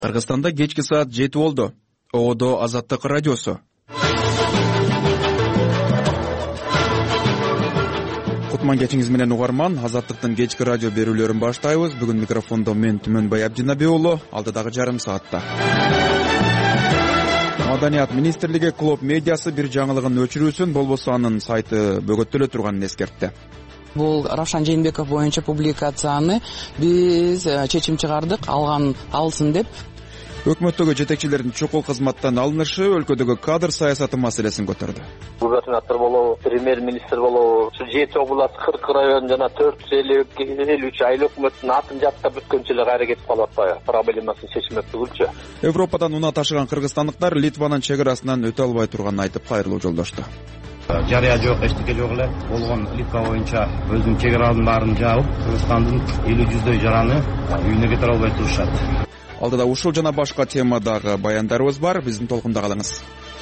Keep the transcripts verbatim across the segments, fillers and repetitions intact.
Кыргызстанда кечки саат жети болду. Оодо Азаттык радиосу. Кутман кечиңиз менен угарман. Азаттыктын кечки радио берүүлөрүн баштайбыз. Бүгүн микрофондо мен Түмөнбай Абдинабий уулу. Алдыдагы жарым саатта Маданият министрлиги Клоп медиасы бир жаңылыгын өчүрүүсүн, болбосо анын сайты бөгөттөлө турганын эскертти. Бул Равшан Жээнбеков боюнча публикацияны биз чечим чыгардык, алган алсын деп. Өкмөттөгү жетекчилердин чукул кызматтан алынышы өлкөдөгү кадр саясаты маселесин көтөрдү. Губернатор болобу, премьер-министр болобу, жети область, кырк район жана төрт жүз элүү үч айыл өкмөттүн атын жаттап бүткөнчө эле кайра кетип калып атпайбы? Проблемасын чечмек түгүлчү. Европадан унаа ташыган кыргызстандыктар Литванын чек арасынан өтө албай турганын айтып кайрылуу жолдошту. Жарыя жок, эчтеке жок эле. Болгон Литва боюнча өзүнүн чек араларын баарын жаап, Кыргызстандын элүү жүздөй жараны үйүнө кетире албай турушат. Алдыда ушул жана башка темадагы баяндарыбыз бар. Биздин толкунда калыңыз.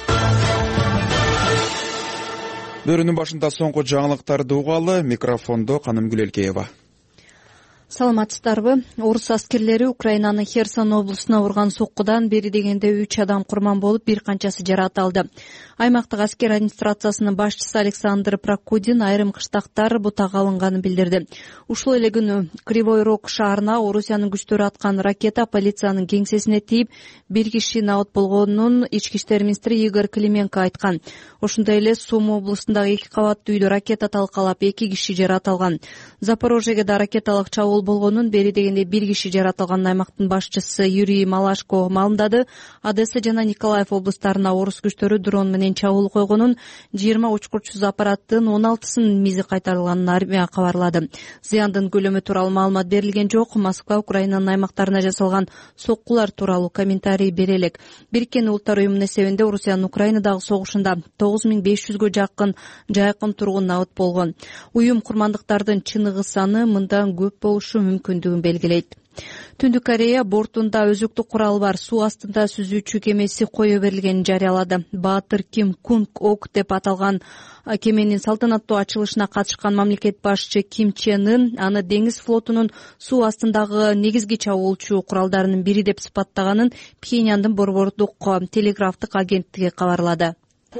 Бөрүнүн башында соңку жаңылыктарды угалы. Микрофондо Каным Гүлелкеева. Саламатсыздарбы? Орус аскерлери Украинанын Херсон облусуна урган соккудан бери дегенде үч адам курман болуп, бир канчасы жаракат алды. Аймактык аскер администрациясынын башчысы Александр Прокудин айрым кыштактар бутага алынганын билдирди. Ушул эле күнү Кривой Рог шаарына Орусиянын күчтөрү аткан ракета полициянын кеңсесине тийип, бир киши набат болгонун ички иштер министри Игорь Клименко айткан. Ошондой эле Сум облусундагы эки кабаттуу үйдө ракета талкалап, эки киши жаракат алган. Запорожьеге да ракеталык чабуул болгонун, бери дегенде бир киши жаракат алган аймактын башчысы Юрий Малашко маалымдады. Одесса жана Николаев облустарына орус күчтөрү дрон менен чабуул койгонун, жыйырма учкурчусуз аппараттын он алтысынын мизи кайтарылганын армия кабарлады. Зыяндын көлөмү тууралуу маалымат берилген жок. Москва Украинанын аймактарына жасалган соккулар тууралуу комментарий бере элек. Бириккен Улуттар уюмунун эсебинде Орусиянын Украинадагы согушунда тогуз миң беш жүзгө жакын жайкын тургун набыт болгон. Уюм курмандыктардын чыныгы саны мындан көп болушу мүмкүндүгүн белгилейт. Түндүк Корея бортунда өзүктүк куралы бар суу астында сүзүүчү кемеси кое берилгенин жарыялады. Баатыр Ким Кунг Ок деп аталган кеменин салтанаттуу ачылышына катышкан мамлекет башчы Ким Чен Ын аны деңиз флотунун суу астындагы негизги чабуулчу куралдарынын бири деп сыпаттаганын Пхеньяндын борбордук телеграфтык агенттиги кабарлады.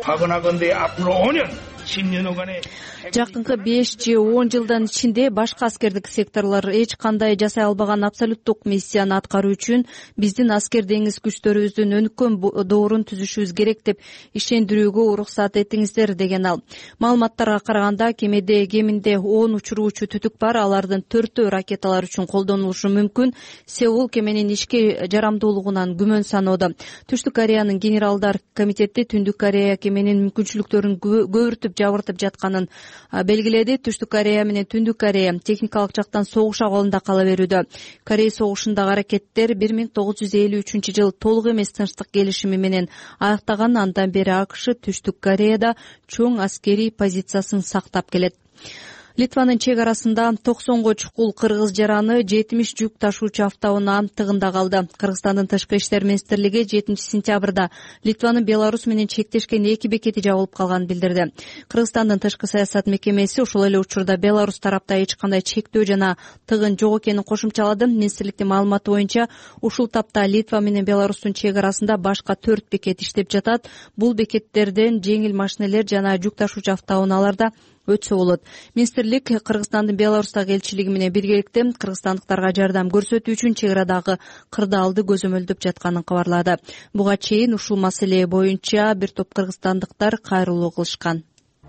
Жакынкы беш же он жылдан ичинде башка аскердик секторлор эч кандай жасай албаган абсолюттук миссияны аткаруу үчүн биздин аскер деңиз күчтөрүбүздүн өнүккөн доорун түзүшүбүз керек деп ишендирүүгө уруксат этиңиздер, деген ал. Маалыматтарга караганда кемеде кеминде он учуруучу түтүк бар. Алардын төртөө ракеталар үчүн колдонулушу мүмкүн. Сеул кеменин ишке жарамдуулугунан күмөн саноодо. Түштүк Кореянын генералдар комитети Түндүк Корея кеменин мүмкүнчүлүктөрүн көбүртүп жабыртып жатканын белгиледи. Түштүк Корея менен Түндүк Корея техникалык жактан согуш абалында кала берүүдө. Корей согушундагы аракеттер бир миң тогуз жүз элүү үчүнчү жылы толук эмес тынчтык келишими менен аяктаган. Андан бери АКШ Түштүк Кореяда чоң аскерий позициясын сактап келет. Литванын чек арасында токсонго чукул кыргыз жараны жетимиш жүк ташуучу автоунаа тыгында калды. Кыргызстандын тышкы иштер министрлиги жетинчи сентябрда Литванын Беларусь менен чектешкен эки бекети жабылып калганын билдирди. Кыргызстандын тышкы саясат мекемеси ушул эле учурда Беларусь тарапта эч кандай чектөө жана тыгын жок экенин кошумчалады. Министрликтин маалыматы боюнча ушул тапта Литва менен Беларустун чек арасында башка төрт бекет иштеп жатат. Бул бекеттерден жеңил машинелер жана жүк ташуучу автоунааларда өтсө болот. Министрлик Кыргызстандын Беларустагы элчилиги менен биргеликте кыргызстандыктарга жардам көрсөтүү үчүн чек арадагы кырдаалды көзөмөлдөп жатканын кабарлады. Буга чейин ушул маселе боюнча бир топ кыргызстандыктар кайрылуу кылышкан.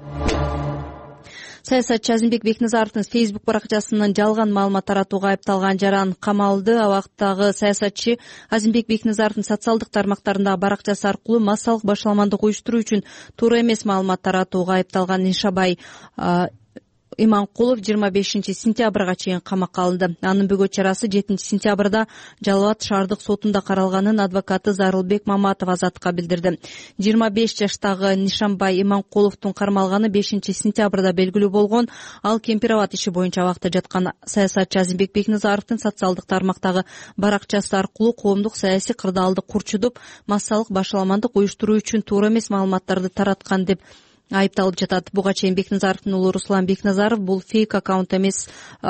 Саясатчы Азимбек Бекназаровдун Facebook баракчасынын жалган маалымат таратууга айыпталган жаран камалды. Абактагы саясатчы Азимбек Бекназаровдун социалдык тармактарындагы баракчасы аркылуу массалык башаламандык уюштуруу үчүн туура эмес маалымат таратууга айыпталган Нишабай Иманкулов жыйырма бешинчи сентябрга чейин камакка алынды. Анын бүгөт чарасы жетинчи сентябрда Жалал Абад шаардык сотунда каралганын адвокаты Зарылбек Маматов Азатка билдирди. жыйырма беш жаштагы Нишанбай Иманкуловдун кармалганы бешинчи сентябрда белгилүү болгон. Ал Кемпир Абад иши боюнча абакта жаткан. Саясатчы Азимбек Бекназаровдун социалдык тармактагы баракчасы аркылуу коомдук саясий кырдаалды курчудуп, массалык башаламандык уюштуруу үчүн туура эмес маалыматтарды тараткан деп айыпталып жатат. Буга чейин Бекназаровдун уулу Руслан Бекназаров бул фейк аккаунт эмес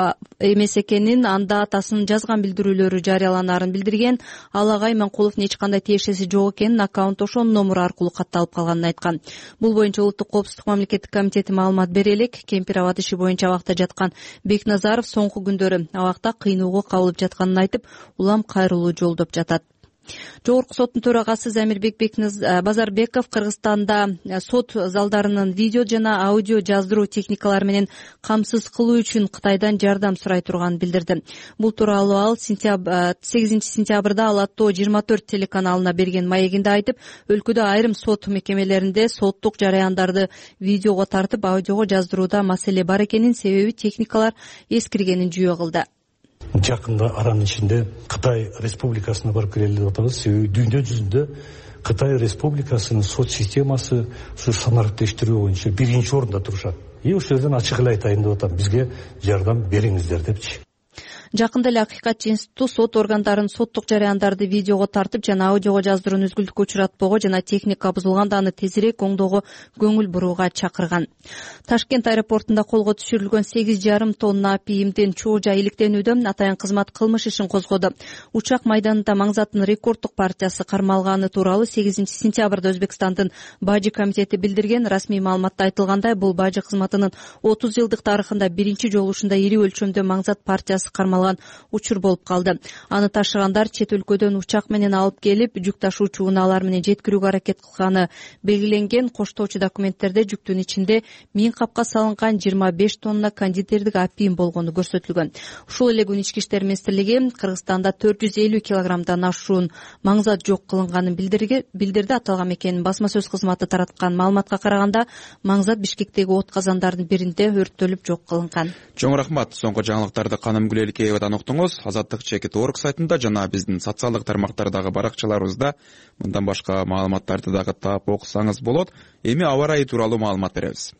эмес экенин, анда атасынын жазган билдирүүлөрү жарыяланаарын билдирген. Ал ага Иманкуловдун эч кандай тиешеси жок экенин, аккаунт ошонун номуру аркылуу катталып калганын айткан. Бул боюнча Улуттук коопсуздук мамлекеттик комитети маалымат бере элек. Кемпир абад иши боюнча абакта жаткан Бекназаров соңку күндөрү абакта кыйноого кабылып жатканын айтып, улам кайрылуу жолдоп жатат. Жогорку соттун төрагасы Замирбек Базарбеков Кыргызстанда сот залдарынын видео жана аудио жаздыруу техникалары менен камсыз кылуу үчүн Кытайдан жардам сурай турганын билдирди. Бул тууралуу ал сегизинчи сентябрда Ал аттуу жыйырма төрт телеканалына берген маегинде айтып, өлкөдө айрым сот мекемелеринде соттук жараяндарды видеого тартып аудиого жаздырууда маселе бар экенин, себеби техникалар эскиргенин жүйө кылды. Жакында аранын ичинде Кытай Республикасына барып келели деп атабыз. Себеби дүйнө жүзүндө Кытай Республикасынын сот системасы ушу санариптештирүү боюнча биринчи орунда турушат. И ошол жерден ачык эле айтайын деп атам, бизге жардам бериңиздер депчи. Жакында эле Акыйкатчы институту сот органдарын соттук жараяндарды видеого тартып жана аудиого жаздырууну үзгүлтүккө учуратпоого жана техника бузулганда аны тезирээк оңдоого көңүл бурууга чакырган. Ташкент аэропортунда колго түшүрүлгөн сегиз жарым тонна пийимдин чоожа иликтенүүдө атайын кызмат кылмыш ишин козгоду. Учак майданында Маңзаттын рекорддук партиясы кармалганы тууралуу сегизинчи сентябрда Өзбекстандын Бажы комитети билдирген. Расмий маалыматта айтылгандай, бул Бажы кызматынын отуз жылдык тарыхында биринчи жолу ушундай ири өлчөмдө Маңзат партиясы кармалган учур болуп калды. Аны ташыгандар чет өлкөдөн учак менен алып келип, жүк ташуучу унаалар менен жеткирүүгө аракет кылганы белгиленген. Коштоочу документтерде жүктүн ичинде миң капка салынган жыйырма беш тонна кондитердик апийим болгону көрсөтүлгөн. Ушул эле күнү Ички иштер министрлиги Кыргызстанда төрт жүз элүү килограммдан ашуун маңзат жок кылынганын билдирди. Аталган мекенин басма сөз кызматы тараткан маалыматка караганда, маңзат Бишкектеги от казандардын биринде өрттөлүп жок кылынган. Чоң рахмат. Соңку жаңылыктарды Каным Гүлеликеевадан уктуңуз. Азаттык чекит орг сайтында жана биздин социалдык тармактардагы баракчаларыбызда мындан башка маалыматтарды дагы таап окусаңыз болот. Эми аба ырайы тууралуу маалымат беребиз.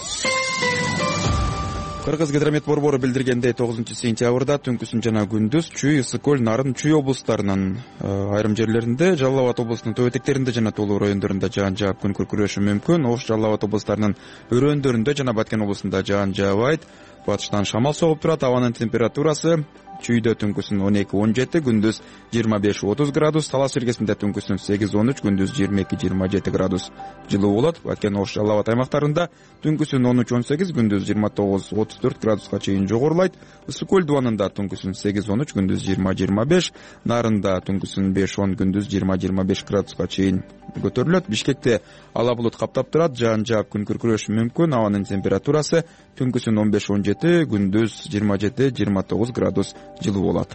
Кыргыз гидромет борбору билдиргендей, тогузунчу сентябрда түнкүсүн жана күндүз Чүй, Ысык көл, Нарын, Чүй облустарынын айрым жерлеринде, Жалал Абад облусунун төбө этектеринде жана Тоолуу райондорунда жаан жаап күн күркүрөшү мүмкүн. Ош, Жалал Абад облустарынын өрөөндөрүндө жана Баткен облусунда жаан жаабайт. Батыштан шамал согуп турат. Абанын температурасы Чүйдө түнкүсүн он эки он жети, күндүз жыйырма беш отуз градус, Талас Иргесинде түнкүсүн сегиз он үч, күндүз жыйырма эки жыйырма жети градус жылуу болот. Баткен, Ош, Жалал Абад аймактарында түнкүсүн он үч он сегиз, күндүз жыйырма тогуз отуз төрт градуска чейин жогорулайт. Ысык көл дубанында түнкүсүн сегиз он үч, күндүз жыйырма жыйырма беш, Нарында түнкүсүн беш он, күндүз жыйырма жыйырма беш градуска чейин көтөрүлөт. Бишкекте ала булут каптап турат, жаан жаап күн күркүрөшү мүмкүн. Абанын температурасы түнкүсүн он беш он жети, күндүз жыйырма жети жыйырма тогуз градус жылуу болот.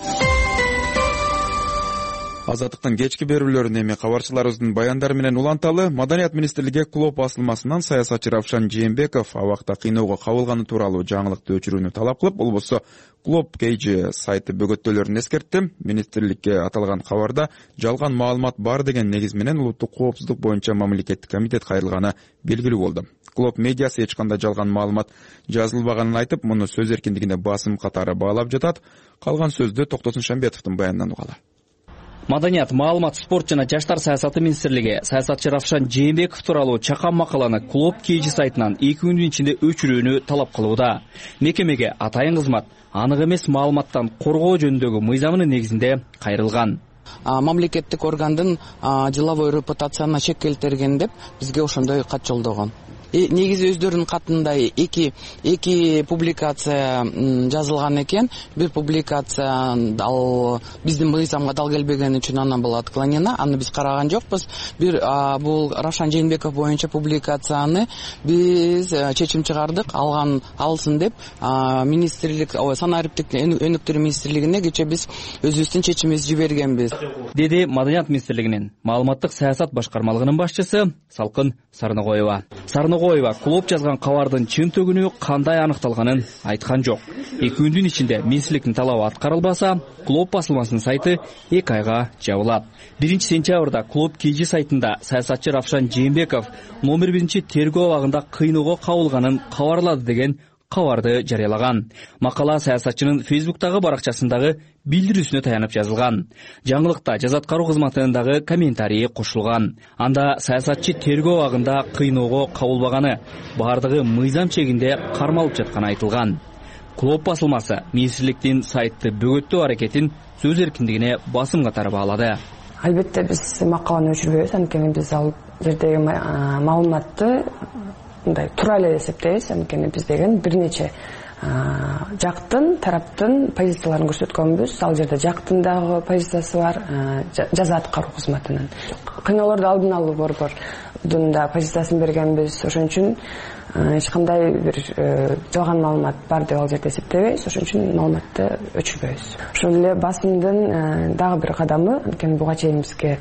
Азаттыктын кечки берүүлөрүн эми кабарчыларыбыздын баяндары менен уланталы. Маданият министрлиги клуб басылмасынан саясатчы Равшан Жээнбеков абакта кыйноого кабылганы тууралуу жаңылыкты өчүрүүнү талап кылып, болбосо клуб кейжи сайты бөгөттөлөрүн эскертти. Министрликке аталган кабарда жалган маалымат бар деген негиз менен улуттук коопсуздук боюнча мамлекеттик комитет кайрылганы белгилүү болду. Клуб медиасы эч кандай жалган маалымат жазылбаганын айтып, муну сөз эркиндигине басым катары баалап жатат. Калган сөздү Токтосун Шамбетовдун баянынан угалы. Маданият, маалымат, спорт жана жаштар саясаты министрлиги саясатчы Равшан Жээнбеков тууралуу чакан макаланы клуб кейжи сайтынан эки күндүн ичинде өчүрүүнү талап кылууда. Мекемеге атайын кызмат анык эмес маалыматтан коргоо жөнүндөгү мыйзамынын негизинде кайрылган. Мамлекеттик органдын деловой репутациясына чек келтирген деп бизге ошондой кат жолдогон. Негизи өздөрүнүн катында эки эки публикация жазылган экен. Бир публикация ал биздин мыйзамга дал келбегени үчүн анан бул отклонена. Аны биз караган жокпуз. Бир бул Равшан Жээнбеков боюнча публикацияны биз чечим чыгардык, алган алсын деп министрлик, санариптик өнүктүрүү министрлигине кече биз өзүбүздүн чечимибизди жибергенбиз, деди Маданият министрлигинин маалыматтык саясат башкармалыгынын башчысы Салкын Сарногоева. Сарногоева клуб жазган кабардын чын төгүнү кандай аныкталганын айткан жок. эки күндүн ичинде министрликтин талабы аткарылбаса, клуб басылмасынын сайты эки айга жабылат. биринчи сентябрда клуб кейжи сайтында саясатчы Равшан Жээнбеков номер биринчи тергөө абагында кыйноого кабылганын кабарлады деген кабарды жарыялаган. Макала саясатчынын Facebook'тагы баракчасындагы билдирүүсүнө таянып жазылган. Жаңылыкта жаза аткаруу кызматындагы комментарийи кошулган. Анда саясатчы тергөө абагында кыйноого кабылбаганы, бардыгы мыйзам чегинде кармалып жатканы айтылган. Клоп басылмасы министрликтин сайтты бөгөттөө аракетин сөз эркиндигине басым катары баалады. Албетте биз макаланы өчүрбөйбүз, анткени биз ал жердеги маалыматты мындай туура эле эсептейбиз, анткени биз деген бир нече жактын, тараптын позицияларын көрсөткөнбүз. Ал жерде жактындагы позициясы бар, жаза аткаруу кызматынын. Кыйноолорду алдын алуу борбордун да позициясын бергенбиз. Ошон үчүн эч кандай бир жалган маалымат бар деп ал жерде эсептебейбиз. Ошон үчүн маалыматты өчүрбөйбүз. Ошол эле басымдын дагы бир кадамы, анткени буга чейин бизге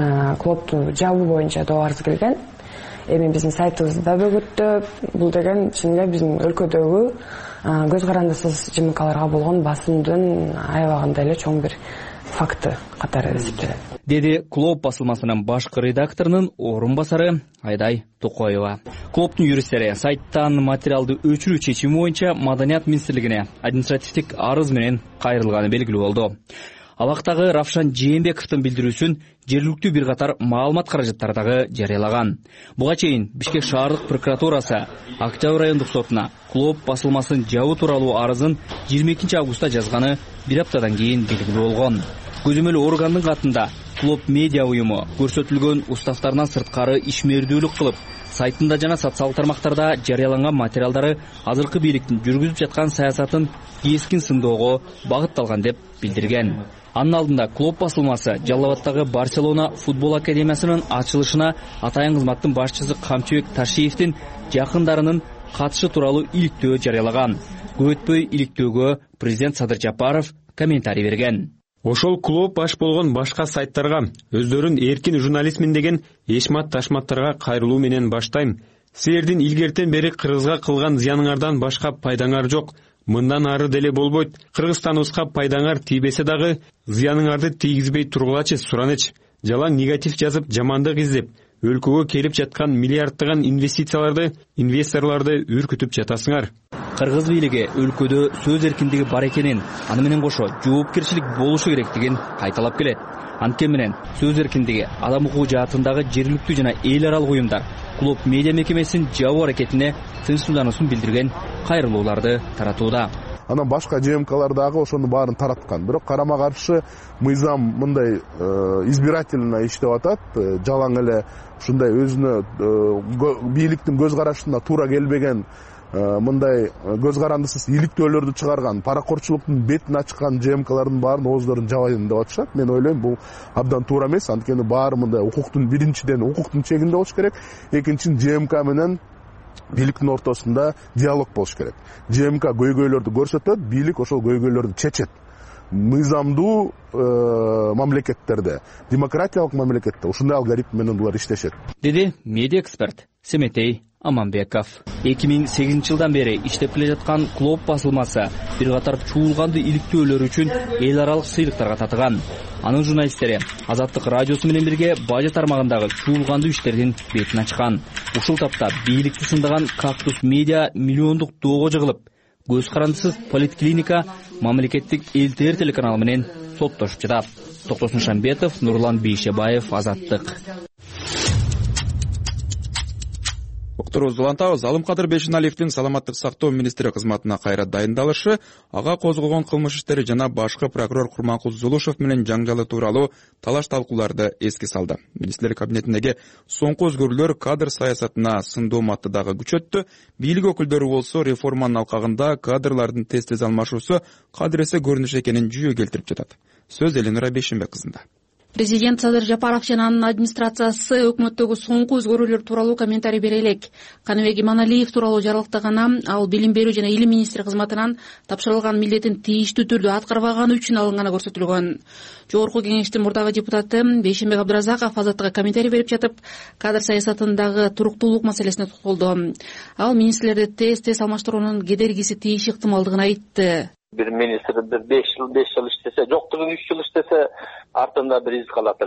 клопту жабуу боюнча доо арыз келген. Эми биздин сайтыбызды да бөгөттөп, бул деген чын эле биздин өлкөдөгү көз карандысыз жымыкаларга болгон басымдын аябагында эле чоң бир факты катары эсептелет, деди Клоп басылмасынын башкы редакторунун орун басары Айдай Токоева. Клоптун юристтери сайттан материалды өчүрүү чечими боюнча Маданият министрлигине административдик арыз менен кайрылганы белгилүү болду. Абактагы Равшан Жээнбековдун билдирүүсүн жергиликтүү бир катар маалымат каражаттары дагы жарыялаган. Буга чейин Бишкек шаардык прокуратурасы Октябрь райондук сотуна Клоп басылмасын жабуу тууралуу арызын жыйырма экинчи августта жазганы бир аптадан кийин белгилүү болгон. Көзөмөл органдын катында Клоп медиа уюму көрсөтүлгөн уставтарынан сырткары ишмердүүлүк кылып, сайтында жана социалдык тармактарда жарыяланган материалдары азыркы бийликтин жүргүзүп жаткан саясатын кескин сындоого багытталган деп билдирген. Анын алдында Клоп басылмасы Жалал Абадтагы Барселона футбол академиясынын ачылышына атайын кызматтын башчысы Камчыбек Ташиевдин жакындарынын катышы тууралуу иликтөө жарыялаган. Көп өтпөй иликтөөгө президент Садыр Жапаров комментарий берген. Ошол Клоп баш болгон башка сайттарга өздөрүн эркин журналистмин деген эшмат ташматтарга кайрылуу менен баштайм. Силердин илгертен бери Кыргызга кылган зыяныңардан башка пайдаңар жок. Мындан ары деле болбойт. Кыргызстаныбызга пайдаңар тийбесе дагы зыяныңарды тийгизбей тургулачы, сураныч. Жалаң негатив жазып, жамандык издеп, өлкөгө келип жаткан миллиарддаган инвестицияларды, инвесторлорду үркүтүп жатасыңар. Кыргыз бийлиги өлкөдө сөз эркиндиги бар экенин, аны менен кошо жоопкерчилик болушу керектигин кайталап келет. Анткени менен сөз эркиндиги адам укугу жаатындагы жергиликтүү жана эл аралык уюмдар Клоп медиа мекемесинин жабуу аракетине тынчсыздануусун билдирген кайрылууларды таратууда. Анан башка ЖМКлар дагы ошону баарын тараткан. Бирок карама каршы мыйзам мындай избирательно иштеп атат. Жалаң эле ушундай өзүнө бийликтин көз карашына туура келбеген мындай көз карандысыз иликтөөлөрдү чыгарган, паракорчулуктун бетин ачкан ЖМКлардын баарын ооздорун жабайын деп атышат. Мен ойлойм, бул абдан туура эмес. Анткени баары мындай укуктун биринчиден укуктун чегинде болуш керек. Экинчиден ЖМК менен бийликтин ортосунда диалог болуш керек. ЖМК көйгөйлөрдү көрсөтөт, бийлик ошол көйгөйлөрдү чечет. Мыйзамдуу мамлекеттерде, демократиялык мамлекетте ушундай алгоритм менен булар иштешет, деди медиа эксперт Семетей Аманбеков. эки миң сегизинчи жылдан бери иштеп келе жаткан Клоп басылмасы бир катар чуулганды иликтөөлөр үчүн эл аралык сыйлыктарга татыган. Анын журналисттери Азаттык радиосу менен бирге бажы тармагындагы чуулгандуу иштердин бетин ачкан. Ушул тапта бийликти сындаган Кактус медиа миллиондук доого жыгылып, көз карандысыз политклиника мамлекеттик элтер телеканалы менен соттошуп жатат. Токтосун Шамбетов, Нурлан Бейшебаев, Азаттык. Окторубузду улантабыз. Алымкадыр Бейшеналиевдин саламаттык сактоо министри кызматына кайра дайындалышы, ага козголгон кылмыш иштери жана башкы прокурор Курманкул Зулушев менен жаңжалы тууралуу талаш талкууларды эске салды. Министрлер кабинетиндеги соңку өзгөрүүлөр кадр саясатына сындоо матты дагы күчөттү. Бийлик өкүлдөрү болсо реформанын алкагында кадрлардын тез-тез алмашуусу кадыресе көрүнүш экенин жүйө келтирип жатат. Сөз Элинура Бейшенбек кызында. Президент Садыр Жапаров жана анын администрациясы өкмөттөгү соңку өзгөрүүлөр тууралуу комментарий бере элек. Каныбек Иманалиев тууралуу жарыялаганда ал билим берүү жана илим министри кызматынан тапшырылган милдетин тийиштүү түрдө аткарбаганы үчүн алынганы көрсөтүлгөн. Жогорку кеңештин мурдагы депутаты Бейшенбек Абдыразаков Азаттыкка комментарий берип жатып, кадр саясатындагы туруктуулук маселесине токтолду. Ал министрлерди тез-тез алмаштыруунун кедергиси тийиш ыктымалдыгын айтты. Bir ministr bir beş yıl beş yıl işlese, yoktu bir üç yıl işlese артында bir iz kalat эле да.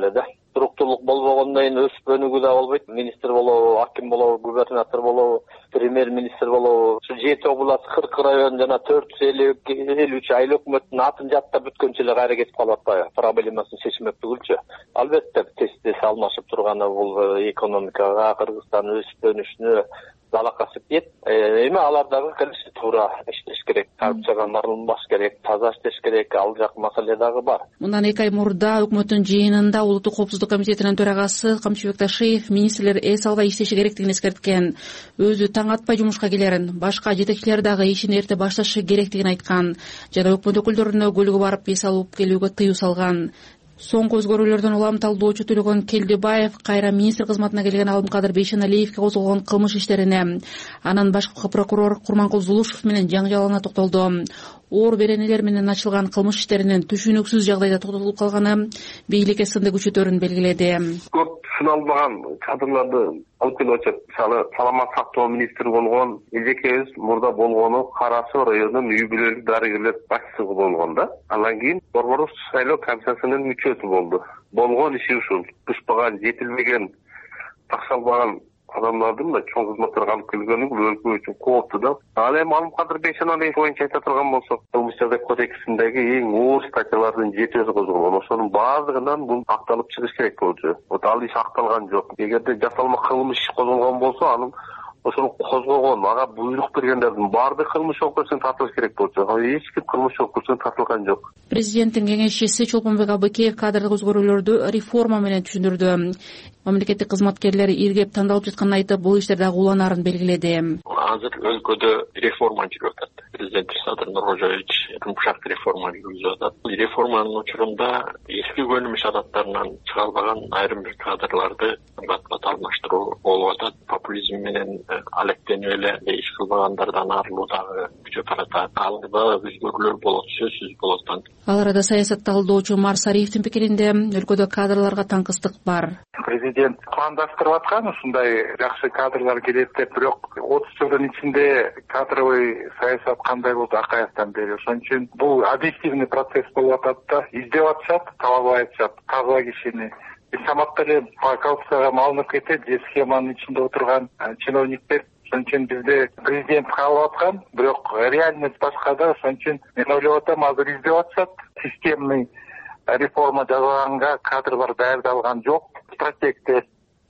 туруктуулук болбогондон кийин өсүп өнүгүү да болбойт. Министр болобу, аким болобу, губернатор болобу, премьер-министр болобу, ушу жети область, кырк район жана төрт жүз элүү үч айыл өкмөттүн атын жаттап бүткөнчө эле кайра кетип калып атпайбы? Проблемасын чечмек түгүлчү. Албетте тез тез алмашып турганы бул экономикага, Кыргызстандын өсүп өнүшүнө залакасы тиет. Эми алар дагы келиши туура иштеш керек, коррупциядан арылынбаш керек, таза иштеш керек, ал жак маселе дагы бар. Мындан эки ай мурда өкмөттүн жыйынында Улуттук коопсуздук комитетинин төрагасы Камчыбек Ташиев министрлер эс албай иштеши керектигин эскерткен. Өзү таң атпай жумушка келерин, башка жетекчилер дагы ишин эрте башташы керектигин айткан жана өкмөт өкүлдөрүнө көлүгү барып эс алып келүүгө тыюу салган. Соңку өзгөрүүлөрдөн улам талдоочу Төлөгөн Келдебаев кайра министр кызматына келген Алымкадыр Бейшеналиевге козголгон кылмыш иштерине, анан башкы прокурор Курманкул Зулушев менен жаңжалына токтолду. Оор беренелер менен ачылган кылмыш иштеринин түшүнүксүз жагдайда токтотулуп калганы бийликке сынды күчөтөрүн белгиледи. Көп сыналбаган кадрларды алып келип атышат. Мисалы, саламат сактоо министри болгон, эжекебиз мурда болгону Кара Суу районунун үй бүлөлүк дарыгерлер башчысы болгон да. Андан кийин Борбордук шайлоо комиссиясынын мүчөсү болду. Болгон иши ушул. Тышпаган, жетилбеген, такшалбаган адамдардын да чоң кызматтарга алып келгени бул өлкө үчүн кооптуу да. Ал эми Алымкадыр Бейшеналиев боюнча айта турган болсок, кылмыш жаза кодексиндеги эң оор статьялардын жетөөсү козголгон. Ошонун баардыгынан бул акталып чыгыш керек болчу. Вот ал иш акталган жок. Эгерде жасалма кылмыш козголгон болсо, анын ошону козгогон, ага буйрук бергендердин баардык кылмыш жоопкерчиликке тартылыш керек болчу. Эч ким кылмыш жоопкерчиликке тартылган жок. Президенттин кеңешчиси Чолпонбек Абыкеев кадрлык өзгөрүүлөрдү реформа менен түшүндүрдү. Мамлекеттик кызматкерлер иргеп тандалып жатканын айтып, бул иштерде уланарын белгиледи. Азыр өлкөдө реформа жүрүп атат. Президент Садыр Нуркожоевич жумшак реформа жүргүзүп атат. Бул реформанын учурунда эски көнүмүш адаттарынан чыга албаган айрым бир кадрларды бат-бат алмаштыруу болуп атат. Популизм менен алектенип эле иш кылбагандардан арылуу дагы күчөп баратат. Алда өзгөрүүлөр болот, сөзсүз болот. Ал арада саясат талдоочу Марс Ариевдин пикиринде өлкөдө кадрларга таңкыстык бар. Президент пландаштырып аткан ушундай жакшы кадрлар келет деп, бирок отуз жылдын ичинде кадровый саясат кандай болду Акаевден бери. Ошон үчүн бул объективный процесс болуп атат да, издеп атышат, таба албай атышат таза кишини. Саматта эле коррупцияга малынып кетет, же схеманын ичинде отурган чиновниктер. Ошон үчүн бизде президент каалап аткан, бирок реальность башка да. Ошон үчүн мен ойлоп атам, азыр издеп атышат. Системный реформа жасаганга кадрлар даярдалган жок. Стратегте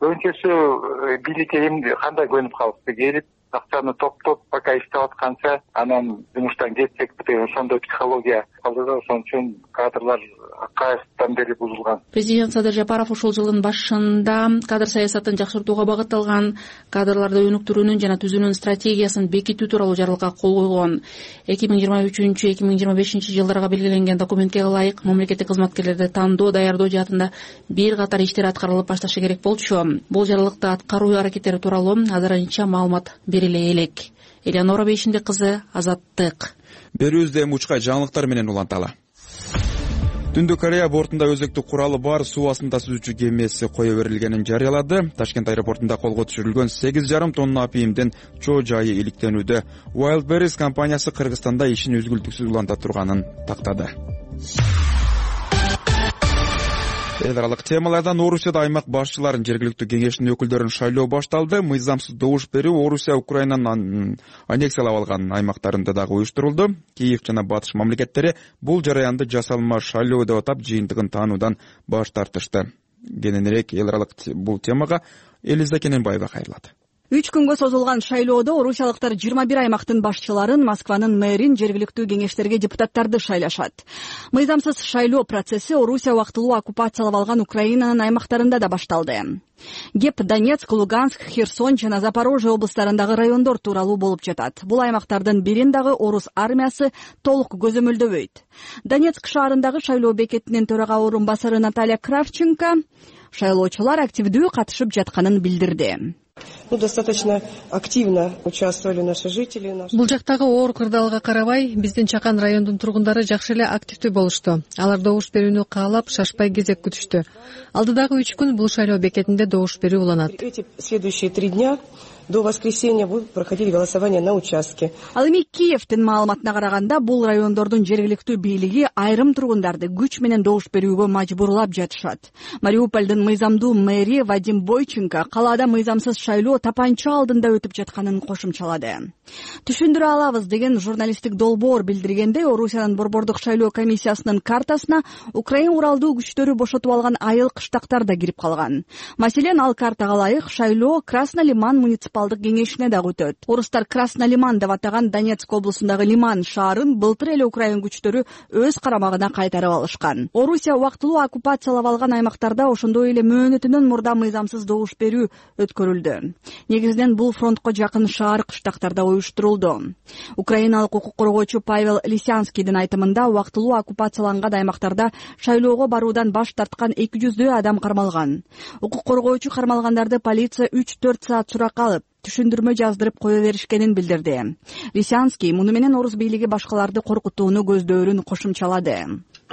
өнчөсү бийликке эмне кандай көнүп калышты, келип акчаны топтоп пока иштеп атканча анан жумуштан кетсек деген ошондой психология калды да. Ошон үчүн кадрлар Акаевден бери бузулган. Президент Садыр Жапаров ушул жылдын башында кадр саясатын жакшыртууга багытталган кадрларды өнүктүрүүнүн жана түзүүнүн стратегиясын бекитүү тууралуу жарлыкка кол койгон. эки миң жыйырма үчүнчү эки миң жыйырма бешинчи жылдарга белгиленген документке ылайык мамлекеттик кызматкерлерди тандоо, даярдоо жаатында бир катар иштер аткарылып башташы керек болчу. Бул жарлыкта аткаруу аракеттери тууралуу азырынча маалымат бериле элек. Элеонора Бейшиндик кызы, Азаттык. Берүүбүздө эми учкай жаңылыктар менен уланталы. Түндүк Корея бортунда өзөктүк куралы бар суу астында сүзүүчү кемеси кое берилгенин жарыялады. Ташкент аэропортунда колго түшүрүлгөн сегиз жарым тонна апийимдин чоо жайы иликтенүүдө. Wildberries компаниясы Кыргызстанда ишин үзгүлтүксүз уланта турганын тактады. Эл аралык темалардан Орусияда аймак башчыларын жергиликтүү кеңештин өкүлдөрүн шайлоо башталды. Мыйзамсыз добуш берүү Орусия Украинанын аннексиялап алган аймактарында дагы уюштурулду. Киев жана Батыш мамлекеттери бул жараянды жасалма шайлоо деп атап жыйынтыгын таануудан баш тартышты. Кененирээк эл аралык бул темага Элиза Кененбаева кайрылат. Үч күнгө созулган шайлоодо орусиялыктар жыйырма бир аймактын башчыларын, Москванын мэрин, жергиликтүү кеңештерге депутаттарды шайлашат. Мыйзамсыз шайлоо процесси Орусия убактылуу оккупациялап алган Украинанын аймактарында да башталды. Кеп Донецк, Луганск, Херсон жана Запорожье облустарындагы райондор тууралуу болуп жатат. Бул аймактардын бирин дагы орус армиясы толук көзөмөлдөбөйт. Донецк шаарындагы шайлоо бекетинин төрага орун басары Наталья Кравченко шайлоочулар активдүү катышып жатканын билдирди. Ну, достаточно активно участвовали наши жители. Бул жактагы оор кырдаалга карабай, биздин Чакан районунун тургундары жакшы эле активдүү болушту. Алар добуш берүүнү каалап, шашпай кезек күтүштү. Алдыдагы үч күн бул шайлоо бекетинде добуш берүү уланат. Эти следующие три дня до воскресенья будут проходить голосование на участке. Ал эми Киевдин маалыматына караганда, бул райондордун жергиликтүү бийлиги айрым тургундарды күч менен добуш берүүгө мажбурлап жатышат. Мариупольдун мыйзамдуу мэри Вадим Бойченко калаада мыйзамсыз шайлоо тапанча алдында өтүп жатканын кошумчалады. Түшүндүрө алабыз деген журналисттик долбоор билдиргенде, Орусиянын борбордук шайлоо комиссиясынын картасына Украин уралдуу күчтөрү бошотуп алган айыл кыштактар да кирип калган. Маселен, ал картага ылайык шайлоо Краснолиман муниципалдык кеңешине да өтөт. Орустар Краснолиман деп атаган Донецк облусундагы Лиман шаарын былтыр эле Украин күчтөрү өз карамагына кайтарып алышкан. Орусия убактылуу оккупациялап алган аймактарда ошондой эле мөөнөтүнөн мурда мыйзамсыз добуш берүү өткөрүлдү. Негизинен бул фронтко жакын шаар кыштактарда уюштурулду. Украиналык укук коргоочу Павел Лисянскийдин айтымында, убактылуу оккупацияланган аймактарда шайлоого баруудан баш тарткан эки жүздөй адам кармалган. Укук коргоочу кармалгандарды полиция үч төрт саат суракка алып, түшүндүрмө жаздырып кое беришкенин билдирди. Лисянский муну менен орус бийлиги башкаларды коркутууну көздөөрүн кошумчалады.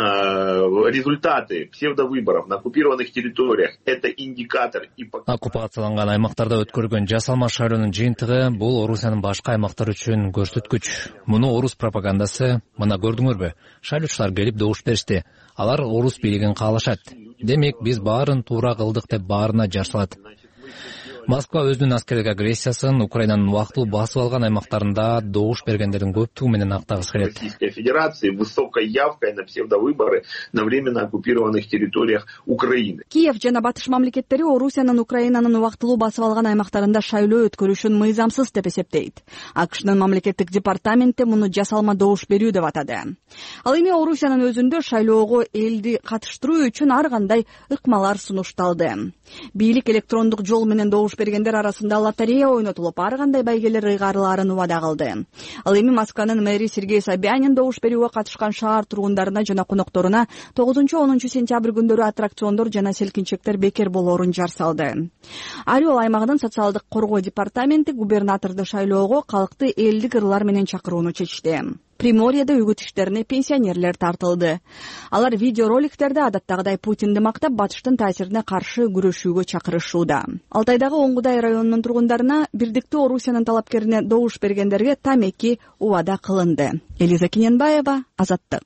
Результаты псевдовыборов на оккупированных территориях — это индикатор. Оккупацияланган аймактарда өткөрүлгөн жасалма шайлоонун жыйынтыгы бул Орусиянын башка аймактары үчүн көрсөткүч. Муну орус пропагандасы, мына көрдүңөрбү? Шайлоочулар келип добуш беришти. Алар орус бийлигин каалашат. Демек, биз баарын туура кылдык деп баарына жар салат. Москва өзүнүн аскердик агрессиясын Украинанын убактылуу басып алган аймактарында добуш бергендердин көптүгү менен актагысы келет. Российской Федерации высокой явкой на псевдовыборы на временно оккупированных территориях Украины. Киев жана батыш мамлекеттери Орусиянын Украинанын убактылуу басып алган аймактарында шайлоо өткөрүшүн мыйзамсыз деп эсептейт. АКШнын мамлекеттик департаменти муну жасалма добуш берүү деп атады. Ал эми Орусиянын өзүндө шайлоого элди катыштыруу үчүн ар кандай ыкмалар сунушталды. Бийлик электрондук жол менен добуш бергендер арасында лотерея ойнотулуп, ар кандай байгелер ыйгарылаарын убада кылды. Ал эми Москванын мэри Сергей Собянин добуш берүүгө катышкан шаар тургундарына жана конокторуна тогузунчу онунчу сентябрь күндөрү аттракциондор жана селкинчектер бекер болоорун жар салды. Орел аймагынын социалдык коргоо департаменти губернаторду шайлоого калкты элдик ырлар менен чакырууну чечти. Приморьеда үгүт иштерине пенсионерлер тартылды. Алар видеороликтерде адаттагыдай Путинди мактап, батыштын таасирине каршы күрөшүүгө чакырышууда. Алтайдагы Оңгудай районунун тургундарына бирдиктүү Орусиянын талапкерине добуш бергендерге тамеки убада кылынды. Элиза Кененбаева, Азаттык.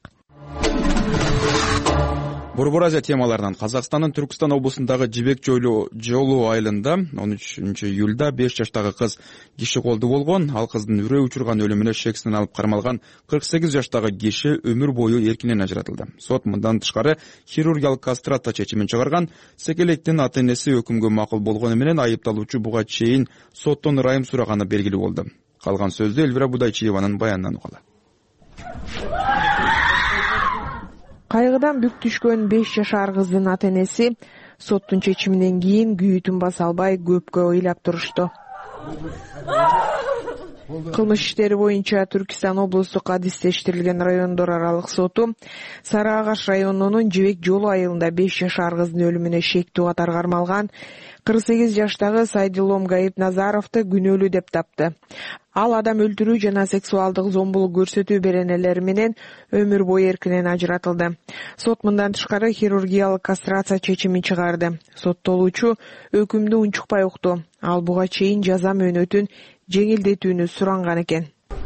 Борбор Азия темаларынан Казакстандын Түркстан облусундагы Жибек жолу айылында он үчүнчү июлда беш жаштагы кыз киши колду болгон. Ал кыздын үрөө учурган өлүмүнө шексинен алып кармалган кырк сегиз жаштагы киши өмүр бою эркинен ажыратылды. Сот мындан тышкары хирургиялык кастрация чечимин чыгарган. Секелектин ата-энеси өкүмгө макул болгону менен айыпталуучу буга чейин соттон ырайым сураганы белгилүү болду. Калган сөздү Элвира Будайчиеванын баянынан угалы. Кайгыдан бүк түшкөн беш жашар кыздын ата-энеси соттун чечиминен кийин күйүүтүн баса албай көпкө ыйлап турушту. Кылмыш иштери боюнча Түркистан облустук адистештирилген райондор аралык соту Сары Агаш районунун Жибек жолу айылында беш жашар кыздын өлүмүнө шектүү катар кармалган кырк сегиз жаштагы Сайдилом Гаип Назаровду күнөөлүү деп тапты. Ал адам өлтүрүү жана сексуалдык зомбулук көрсөтүү беренелери менен өмүр бою эркинен ажыратылды. Сот мындан тышкары хирургиялык кастрация чечимин чыгарды. Соттолуучу өкүмдү унчукпай укту. Ал буга чейин жаза мөөнөтүн жеңилдетүүнү суранган экен.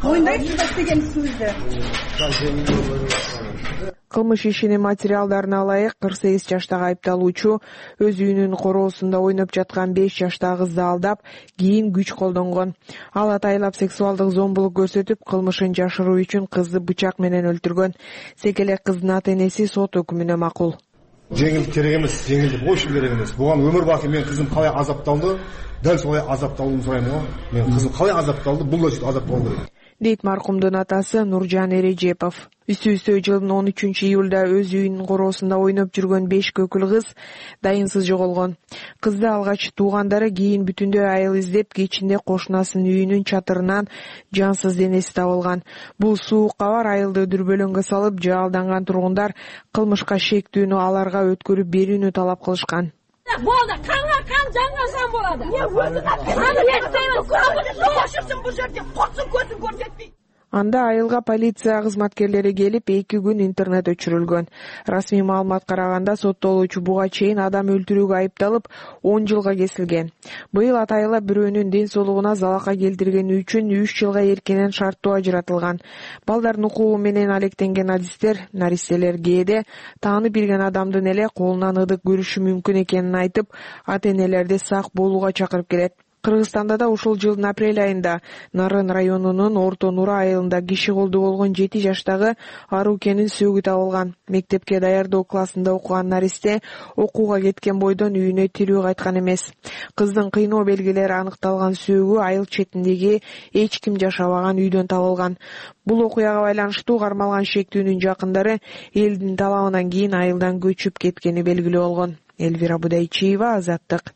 Кылмыш ишинин материалдарына ылайык кырк сегиз жаштагы айыпталуучу өз үйүнүн короосунда ойноп жаткан беш жаштагы кызды алдап, кийин күч колдонгон. Ал атайлап сексуалдык зомбулук көрсөтүп, кылмышын жашыруу үчүн кызды бычак менен өлтүргөн. Секелек кыздын ата-энеси сот өкүмүнө макул. Жеңилдик керек эмес, жеңилдик ошол керек эмес. Буган өмүр бакый мен кызым калай азапталды, дал солай азапталууну сурайм го. Мен кызым калай азапталды, бул да сөйтүп азапталуу керек. Дейт маркумдун атасы Нуржан Эрежепов. Үстү-үстө жылдын он үчүнчү июлда өз үйүнүн короосунда ойноп жүргөн беш көкүл кыз дайынсыз жоголгон. Кызды алгач туугандары кийин бүтүндөй айыл издеп, кечинде кошунасынын үйүнүн чатырынан жансыз денеси табылган. Бул суук кабар айылды дүрбөлөңгө салып, жаалданган тургундар кылмышка шектүүнү аларга өткөрүп берүүнү талап кылышкан. Болды, kanға қан, жанға жан болады. Аны ертеңін жоғашырсын бұл жерде, құрсын көзін көрсетпей. Анда айылга полиция кызматкерлери келип эки күн интернет өчүрүлгөн. Расмий маалымат караганда соттолуучу буга чейин адам өлтүрүүгө айыпталып он жылга кесилген. Быйыл атайыла бирөөнүн ден соолугуна залака келтиргени үчүн үч жылга эркинен шарттуу ажыратылган. Балдардын укугу менен алектенген адистер, наристелер кээде таанып билген адамдын эле колунан ыдык көрүшү мүмкүн экенин айтып, ата-энелерди сак болууга чакырып келет. Кыргызстанда да ушул жылдын апрель айында Нарын районунун Орто Нура айылында киши колду болгон жети жаштагы Арукенин сөөгү табылган. Мектепке даярдоо классында окуган наристе окууга кеткен бойдон үйүнө тирүү кайткан эмес. Кыздын кыйноо белгилери аныкталган сөөгү айыл четиндеги эч ким жашабаган үйдөн табылган. Бул окуяга байланыштуу кармалган шектүүнүн жакындары элдин талабынан кийин айылдан көчүп кеткени белгилүү болгон. Элвира Будайчиева, Азаттык.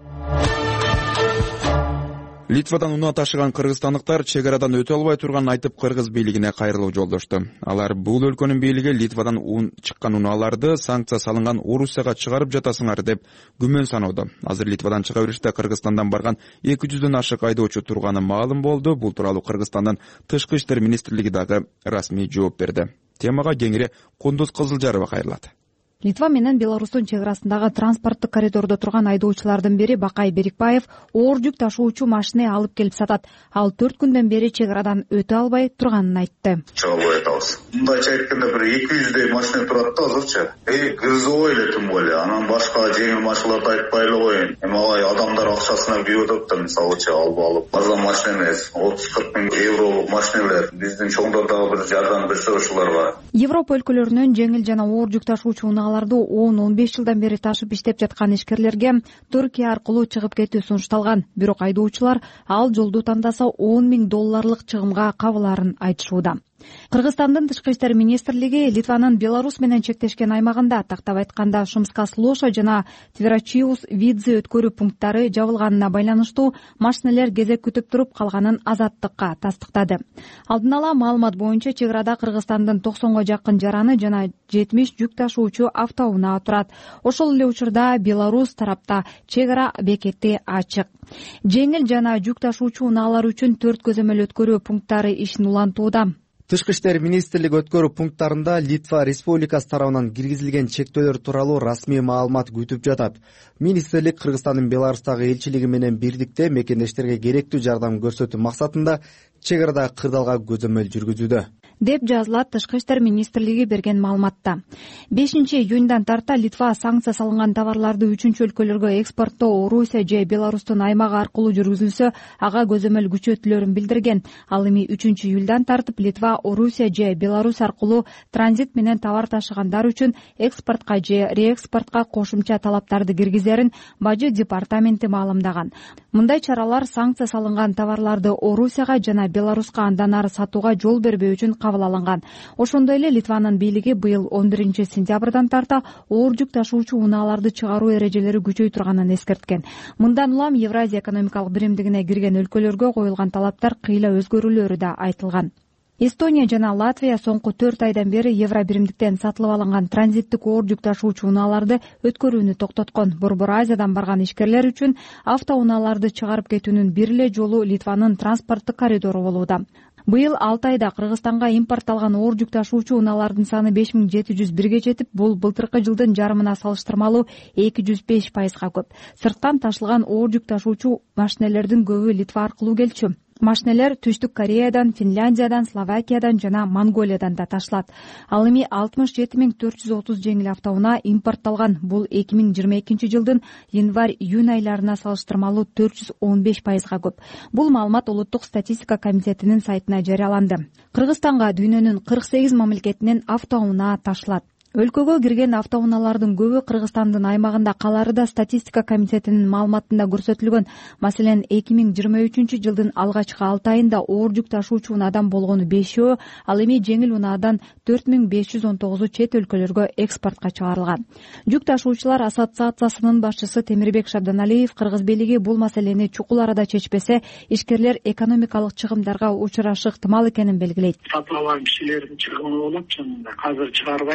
Литвадан унаа ташыган кыргызстандыктар чек арадан өтө албай турганын айтып кыргыз бийлигине кайрылуу жолдошту. Алар бул өлкөнүн бийлиги Литвадан ун чыккан унааларды санкция салынган Орусияга чыгарып жатасыңар деп күмөн саноодо. Азыр Литвадан чыга бериште Кыргызстандан барган эки жүздөн ашык айдоочу турганы маалым болду. Бул тууралуу Кыргызстандын Тышкы иштер министрлиги дагы расмий жооп берди. Темага кеңири Кундуз Кызылжарова кайрылат. Литва менен Беларустун чек арасындагы транспорттук коридордо турган айдоочулардын бири Бакай Берикбаев оор жүк ташуучу машина алып келип сатат. Ал төрт күндөн бери чек арадан өтө албай турганын айтты. Чыга албай атабыз. Мындайча айтканда бир эки жүздөй машина турат да азырчы. Э, грузовой эле тем более. Анан башка жеңил машиналарды айтпай эле коеюн. Эми алай адамдар акчасына күйүп атат да, мисалычы алып алып. Азан машина эмес, отуз кырк миң евролук машиналар. Биздин чоңдор дагы бир жардам берсе ушуларга. Европа өлкөлөрүнөн жеңил жана оор жүк ташуучу унааларды он он беш жылдан бери ташып иштеп жаткан ишкерлерге Түркия аркылуу чыгып кетүү сунушталган. Бирок айдоочулар ал жолду тандаса он миң долларлык чыгымга кабылаарын айтышууда. Кыргызстандын Тышкы иштер министрлиги Литванын Беларус менен чектешкен аймагында, тактап айтканда Шумскас Лоша жана Тверачиус Видзе өткөрүү пункттары жабылганына байланыштуу машиналар кезек күтүп туруп калганын Азаттыкка тастыктады. Алдын ала маалымат боюнча чек арада Кыргызстандын токсонго жакын жараны жана жетимиш жүк ташуучу автоунаа турат. Ошол эле учурда Беларус тарапта чек ара бекети ачык. Жеңил жана жүк ташуучу унаалар үчүн төрт көзөмөл өткөрүү пункттары ишин улантууда. Тышкы иштер министрлиги өткөрүү пункттарында Литва Республикасы тарабынан киргизилген чектөөлөр тууралуу расмий маалымат күтүп жатат. Министрлик Кыргызстандын Беларустагы элчилиги менен бирдикте мекендештерге керектүү жардам көрсөтүү максатында чек арада кырдаалга көзөмөл жүргүзүүдө деп жазылат Тышкы иштер министрлиги берген маалыматта. бешинчи июньдан тарта Литва санкция салынган товарларды үчүнчү өлкөлөргө экспорттоо Орусия же Беларустун аймагы аркылуу жүргүзүлсө, ага көзөмөл күчөтүлөрүн билдирген. Ал эми үчүнчү июлдан тартып Литва Орусия же Беларус аркылуу транзит менен товар ташыгандар үчүн экспортко же реэкспортко кошумча талаптарды киргизерин Бажы департаменти маалымдаган. Мындай чаралар санкция салынган товарларды Орусияга жана Беларуска андан ары сатууга жол бербөө үчүн кабыл алынган. Ошондой эле Литванын бийлиги быйыл он биринчи сентябрдан тарта оор жүк ташуучу унааларды чыгаруу эрежелери күчөй турганын эскерткен. Мындан улам Евразия экономикалык биримдигине кирген өлкөлөргө коюлган талаптар кыйла өзгөрүүлөрү да айтылган. Эстония жана Латвия соңку төрт айдан бери Евро биримдиктен сатылып алынган транзиттик оор жүк ташуучу унааларды өткөрүүнү токтоткон. Борбор Азиядан барган ишкерлер үчүн автоунааларды чыгарып кетүүнүн бир эле жолу Литванын транспорттук коридору болууда. Быйыл алты айда Кыргызстанга импортталган оор жүк ташуучу унаалардын саны беш миң жети жүз бирге жетип, бул былтыркы жылдын жарымына салыштырмалуу эки жүз беш пайызга көп. Сырттан ташылган оор жүк ташуучу машиналардын көбү Литва аркылуу келчү. Машиналар Түштүк Кореядан, Финляндиядан, Словакиядан жана Монголиядан да ташылат. Ал эми алтымыш жети миң төрт жүз отуз жеңил автоунаа импортталган. Бул эки миң жыйырма экинчи жылдын январь-июнь айларына салыштырмалуу төрт жүз он беш пайызга көп. Бул маалымат Улуттук статистика комитетинин сайтына жарыяланды. Кыргызстанга дүйнөнүн кырк сегиз мамлекетинен автоунаа ташылат. Өлкөгө кирген автоунаалардын көбү Кыргызстандын аймагында калары да статистика комитетинин маалыматында көрсөтүлгөн. Маселен, эки миң жыйырма үчүнчү жылдын алгачкы алты айында оор жүк ташуучу унаадан болгону бешөө, ал эми жеңил унаадан төрт миң беш жүз он тогузу чет өлкөлөргө экспортко чыгарылган. Жүк ташуучулар ассоциациясынын башчысы Темирбек Шабданалиев кыргыз бийлиги бул маселени чукул арада чечпесе, ишкерлер экономикалык чыгымдарга учурашы ыктымал экенин белгилейт. Сатып алган кишилердин чыгымы болот чынында. Азыр чыгарбайт, анан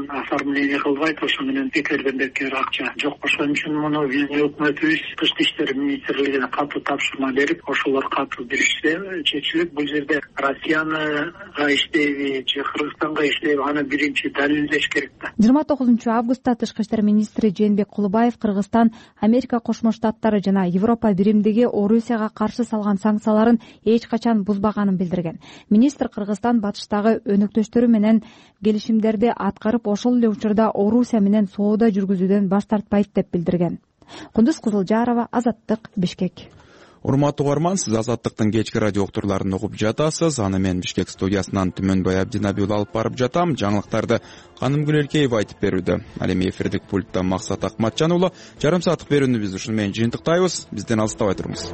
анан оформление кылбайт, ошо менен бекерден бекер акча жок. Ошон үчүн муну биздин өкмөтүбүз тышкы иштер министрлигине катуу тапшырма берип, ошолор катуу беришсе чечилет. Бул жерде Россияга иштейби же Кыргызстанга иштейби, аны биринчи далилдеш керек да. жыйырма тогузунчу августта тышкы иштер министри Жээнбек Кулубаев Кыргызстан Америка Кошмо Штаттары жана Европа биримдиги Орусияга каршы салган санкцияларын эч качан бузбаганын билдирген. Министр Кыргызстан батыштагы өнөктөштөрү менен келишимдерди аткарып, ошол эле учурда Орусия менен соода жүргүзүүдөн баш тартпайт деп билдирген. Кундуз Кызылжарова, Азаттык, Бишкек. Урматтуу угарман, сиз Азаттыктын кечки радио уктурларын угуп жатасыз. Аны мен Бишкек студиясынан Түмөнбай Абдинабиул алып барып жатам. Жаңылыктарды Канымгүл Элкеева айтып берүүдө. Ал эми эфирдик пультта Максат Акматжан уулу. Жарым сааттык берүүнү биз ушуну менен жыйынтыктайбыз. Бизден алыстабай туруңуз.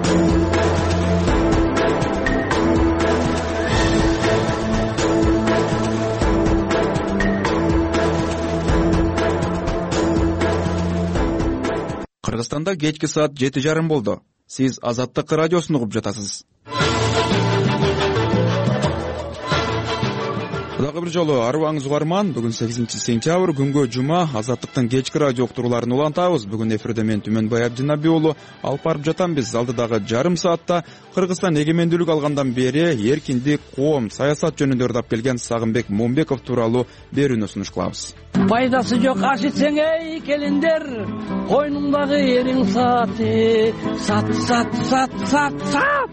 Кыргызстанда кечки саат жети жарым болду. Сиз Азаттык радиосун угуп жатасыз. Дагы бир жолу арыбаңыз угарман. Бүгүн сегизинчи сентябрь, күнгө жума. Азаттыктын кечки радио уктурууларын улантабыз. Бүгүн эфирде мен Түмөнбай Абдинабий уулу алып барып жатам. Биз алдыдагы жарым саатта Кыргызстан эгемендүүлүк алгандан бери эркиндик, коом, саясат жөнүндө ырдап келген Сагынбек Момбеков тууралуу берүүнү сунуш кылабыз. Пайдасы жок аш ичсең эй келиндер, койнуңдагы эриң сааты, сат сат сат сат сат.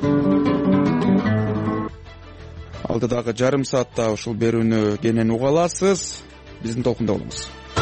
Алдыдагы жарым саатта ушул берүүнү кенен уга аласыз. Биздин толкунда болуңуз.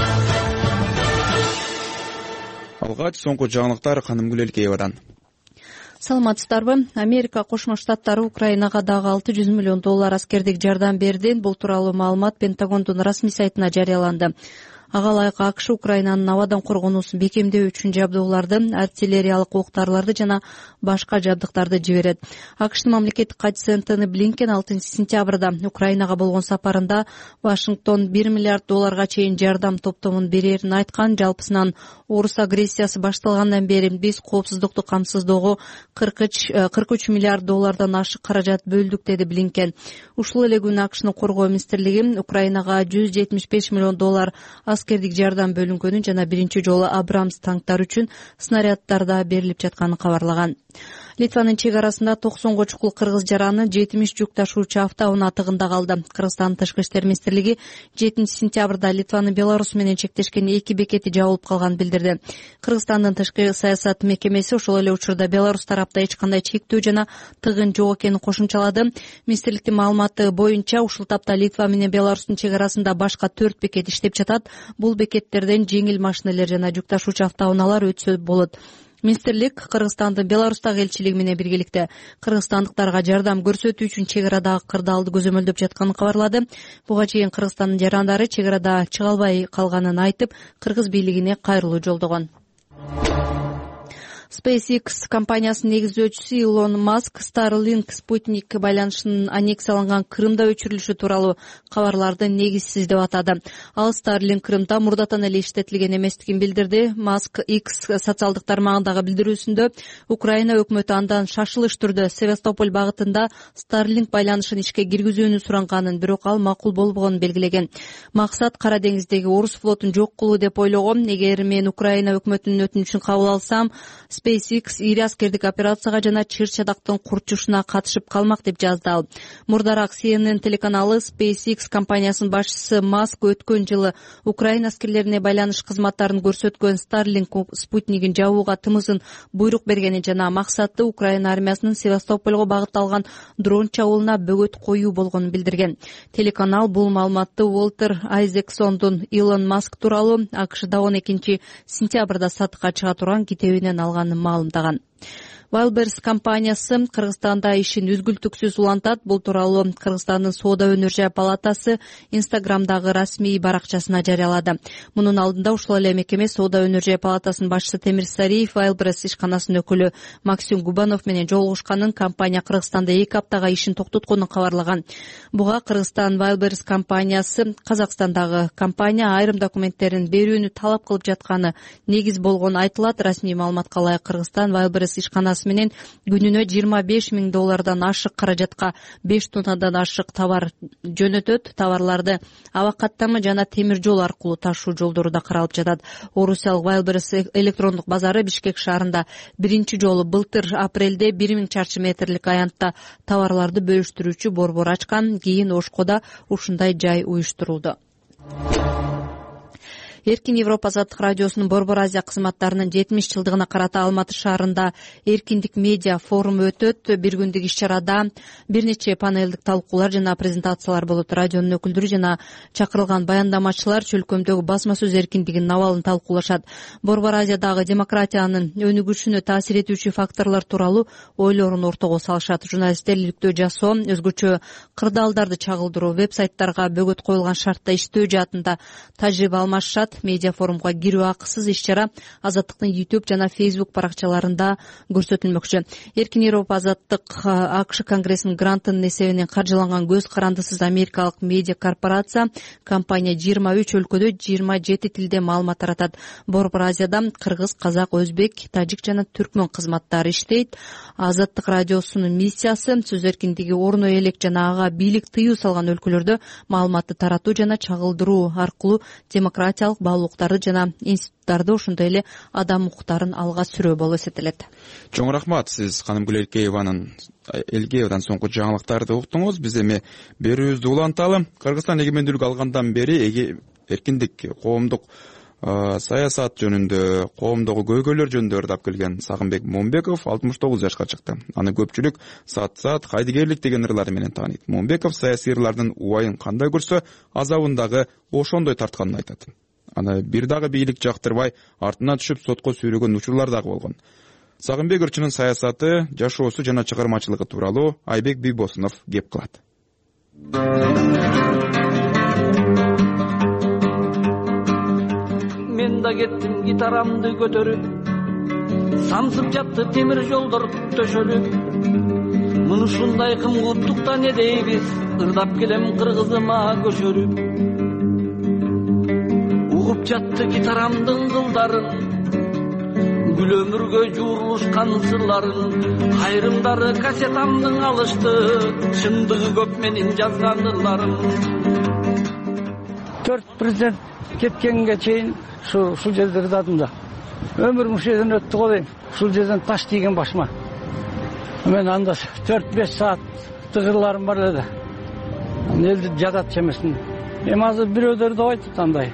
Алгач соңку жаңылыктар Канымгүл Элкеевадан. Саламатсыздарбы? Америка Кошмо Штаттары Украинага дагы алты жүз миллион доллар аскердик жардам берди. Бул тууралуу маалымат Пентагондун расмий сайтына жарыяланды. Ага ылайык АКШ Украинанын абадан коргонуусун бекемдөө үчүн жабдууларды, артиллериялык октарларды жана башка жабдыктарды жиберет. АКШтын мамлекеттик катчысы Энтони Блинкен алтынчы сентябрда Украинага болгон сапарында Вашингтон бир миллиард долларга чейин жардам топтомун берерин айткан. Жалпысынан орус агрессиясы башталгандан бери биз коопсуздукту камсыздоого кырк үч миллиард доллардан ашык каражат бөлдүк, деди Блинкен. Ушул эле күнү АКШнын коргоо министрлиги Украинага жүз жетимиш беш миллион доллар аскердик жардам бөлүнгөнүн жана биринчи жолу Абрамс танктар үчүн снаряддар да берилип жатканын кабарлаган. Литванын чек арасында токсонго чукул кыргыз жараны жетимиш жүк ташуучу автоунаа тыгында калды. Кыргызстандын тышкы иштер министрлиги жетинчи сентябрда Литванын Беларусь менен чектешкен эки бекети жабылып калганын билдирди. Кыргызстандын тышкы саясат мекемеси ошол эле учурда Беларусь тарапта эч кандай чектөө жана тыгын жок экенин кошумчалады. Министрликтин маалыматы боюнча ушул тапта Литва менен Беларустун чек арасында башка төрт бекет иштеп жатат. Бул бекеттерден жеңил машинелер жана жүк ташуучу автоунаалар өтсө болот. Министрлик Кыргызстандын Беларустагы элчилиги менен биргеликте кыргызстандыктарга жардам көрсөтүү үчүн чек арадагы кырдаалды көзөмөлдөп жатканын кабарлады. Буга чейин Кыргызстандын жарандары чек арада чыга албай калганын айтып, кыргыз бийлигине кайрылуу жолдогон. SpaceX компаниясынын негиздөөчүсү Илон Маск Starlink спутник байланышынын аннексияланган Крымда өчүрүлүшү тууралуу кабарларды негизсиз деп атады. Ал Starlink Крымда мурдатан эле иштетилген эместигин билдирди. Маск X социалдык тармагындагы билдирүүсүндө Украина өкмөтү андан шашылыш түрдө Севастополь багытында Starlink байланышын ишке киргизүүнү суранганын, бирок ал макул болбогонун белгилеген. Максат Кара деңиздеги орус флотун жок кылуу деп ойлогом. Эгер мен Украина өкмөтүнүн өтүнүчүн кабыл алсам, SpaceX ири аскердик операцияга жана чыр-чадактын курчушуна катышып калмак, деп жазды ал. Мурдараак Си Эн Эн телеканалы SpaceX компаниясынын башчысы Маск өткөн жылы Украина аскерлерине байланыш кызматтарын көрсөткөн Starlink спутнигин жабууга тымызын буйрук бергенин жана максаты Украина армиясынын Севастопольго багытталган дрон чабуулуна бөгөт коюу болгонун билдирген. Телеканал бул маалыматты Уолтер Айзексондун Илон Маск тууралуу АКШда он экинчи сентябрда сатыкка чыга турган китебинен алганын маалымдаган. Wildberries компаниясы Кыргызстанда ишин үзгүлтүксүз улантат. Бул тууралуу Кыргызстандын соода өнөр жай палатасы Инстаграмдагы расмий баракчасына жарыялады. Мунун алдында ушул эле мекеме соода өнөр жай палатасынын башчысы Темир Сариев Wildberries ишканасынын өкүлү Максим Губанов менен жолугушканын, компания Кыргызстанда эки аптага ишин токтотконун кабарлаган. Буга Кыргызстан Wildberries компаниясы Казакстандагы компания айрым документтерин берүүнү талап кылып жатканы негиз болгону айтылат. Расмий маалыматка ылайык Кыргызстан Wildberries ишканасы компаниясы менен күнүнө жыйырма беш миң доллардан ашык каражатка беш тоннадан ашык товар жөнөтөт. Товарларды аба каттамы жана темир жол аркылуу ташуу жолдору да каралып жатат. Орусиялык Wildberries электрондук базары Бишкек шаарында биринчи жолу былтыр апрелде бир миң чарчы метрлик аянтта товарларды бөлүштүрүүчү борбор ачкан. Кийин Ошкода ушундай жай уюштурулду. Эркин Европа азаттык радиосунун Борбор Азия кызматтарынын жетимиш жылдыгына карата Алматы шаарында эркиндик медиа форуму өтөт. Бир күндүк иш-чарада бир нече панелдик талкуулар жана презентациялар болот. Радионун өкүлдөрү жана чакырылган баяндамачылар чөлкөмдөгү басма сөз эркиндигинин абалын талкуулашат. Борбор Азиядагы демократиянын өнүгүшүнө таасир этүүчү факторлор тууралуу ойлорун ортого салышат. Журналисттер иликтөө жасоо, өзгөчө кырдаалдарды чагылдыруу, веб-сайттарга бөгөт коюлган шартта иштөө жаатында тажрыйба алмашышат. Медиа форумга кирүү акысыз. Иш-чара Азаттыктын YouTube жана Facebook баракчаларында көрсөтүлмөкчү. Эркин Европа азаттык АКШ конгрессинин грантынын эсебинен каржыланган көз карандысыз америкалык медиа корпорация компания жыйырма үч өлкөдө жыйырма жети тилде маалымат таратат. Борбор Азияда кыргыз, казак, өзбек, тажик жана түркмөн кызматтары иштейт. Азаттык радиосунун миссиясы сөз эркиндиги орно элек жана ага бийлик тыюу салган өлкөлөрдө маалыматты таратуу жана чагылдыруу аркылуу демократиялык баалуулуктарды жана институттарды, ошондой эле адам укуктарын алга сүрөө болуп эсептелет. Чоң рахмат. Сиз Каным Гүлэлкееванын Элгеевадан соңку жаңылыктарды уктуңуз. Биз эми берүүбүздү уланталы. Кыргызстан эгемендүүлүк алгандан бери эркиндик, коомдук саясат жөнүндө, коомдогу көйгөйлөр жөнүндө ырдап келген Сагынбек Момбеков алтымыш тогуз жашка чыкты. Аны көпчүлүк сат-сат, кайдыгерлик деген ырлары менен тааныйт. Момбеков саясий ырлардын убайын кандай көрсө, азабын дагы ошондой тартканын айтат. Аны бир дагы бийлик жактырбай, артына түшүп сотко сүйрөгөн учурлар дагы болгон. Сагынбек ырчынын саясаты, жашоосу жана чыгармачылыгы тууралуу Айбек Бийбосунов кеп кылат. Мен да кеттим гитарамды көтөрүп, самсып жатты темир жолдор төшөлүп. Муну ушундай кымгуттукта не дейбиз, ырдап келем кыргызыма көчөрүп. Угуп жатты гитарамдын кылдарын, гүл өмүргө жуурулушкан сырларын. Айрымдары кассетамдын алышты, чындыгы көп менин жазган ырларым. Төрт президент кеткенге чейин ушул жерде ырдадым да. Өмүрүм ушул жерден өттү го дейм. Ушул жерден таш тийген башыма. Мен анда төрт беш саат тыгырларым бар эле. Элди жатат эмесин. Эми азыр бирөөдөр да айтып андай.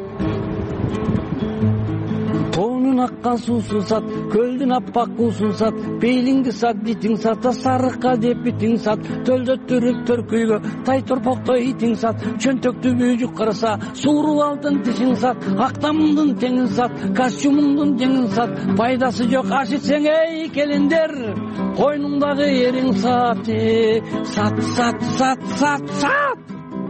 Тоонун аккан суусун сат, көлдүн аппак уусун сат, пейлиңди сат, битиң сат, сарыкка деп битиң сат, төлдөттүрүп төркүйгө, тай торпоктой итиң сат, чөнтөктү бүйжүк кырса, сууру алтын тишиң сат, актамыңдын теңин сат, костюмуңдун жеңин сат, пайдасы жок аш ичсең эй келиндер, койнуңдагы эриң сат, сат, сат, сат, сат, сат.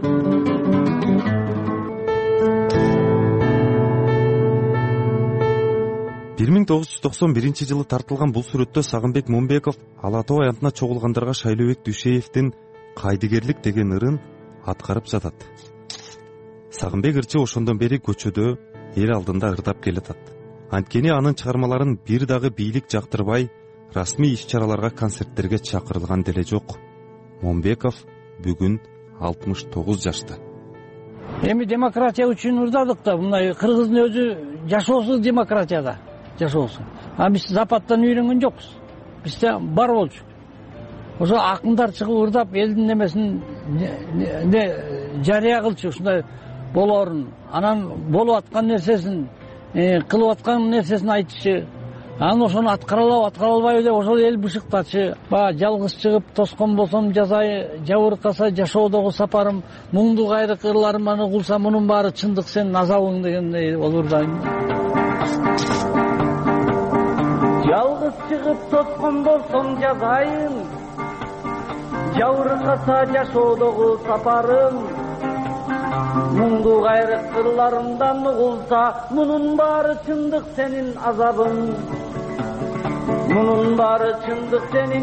бир миң тогуз жүз токсон биринчи жылы тартылган бул сүрөттө Сагынбек Момбеков Ала Тоо аянтына чогулгандарга Шайлообек Дүйшеевдин кайдыгерлик деген ырын аткарып жатат. Сагынбек ырчы ошондон бери көчөдө эл алдында ырдап келатат. Анткени анын чыгармаларын бир дагы бийлик жактырбай, расмий иш-чараларга, концерттерге чакырылган деле жок. Момбеков бүгүн алтымыш тогуз жашта. Эми демократия үчүн ырдадык да, мындай кыргыздын өзү жашоосу демократияда. Жашоосу. А биз Западтан үйрөнгөн жокпуз. Бизде бар болчу. Ошо акындар чыгып ырдап элдин немесин не жарыя кылчу, ушундай болоорун. Анан болуп аткан нерсесин, кылып аткан нерсесин айтчу. Анан ошону аткара аткара албайбы деп ошол эл бышыктачы. Ба жалгыз чыгып тоскон болсом жазай, жабыркаса жашоодогу сапарым, муңду кайрык ырларыманы угулса мунун баары чындык сенин азабың дегендей болур да. Жалгыз чыгып тоскон болсом жазайын, жабыркаса жашоодогу сапарым, муңду кайрык ырларымдан угулса мунун баары чындык сенин азабың. Мунун баары чындык сенин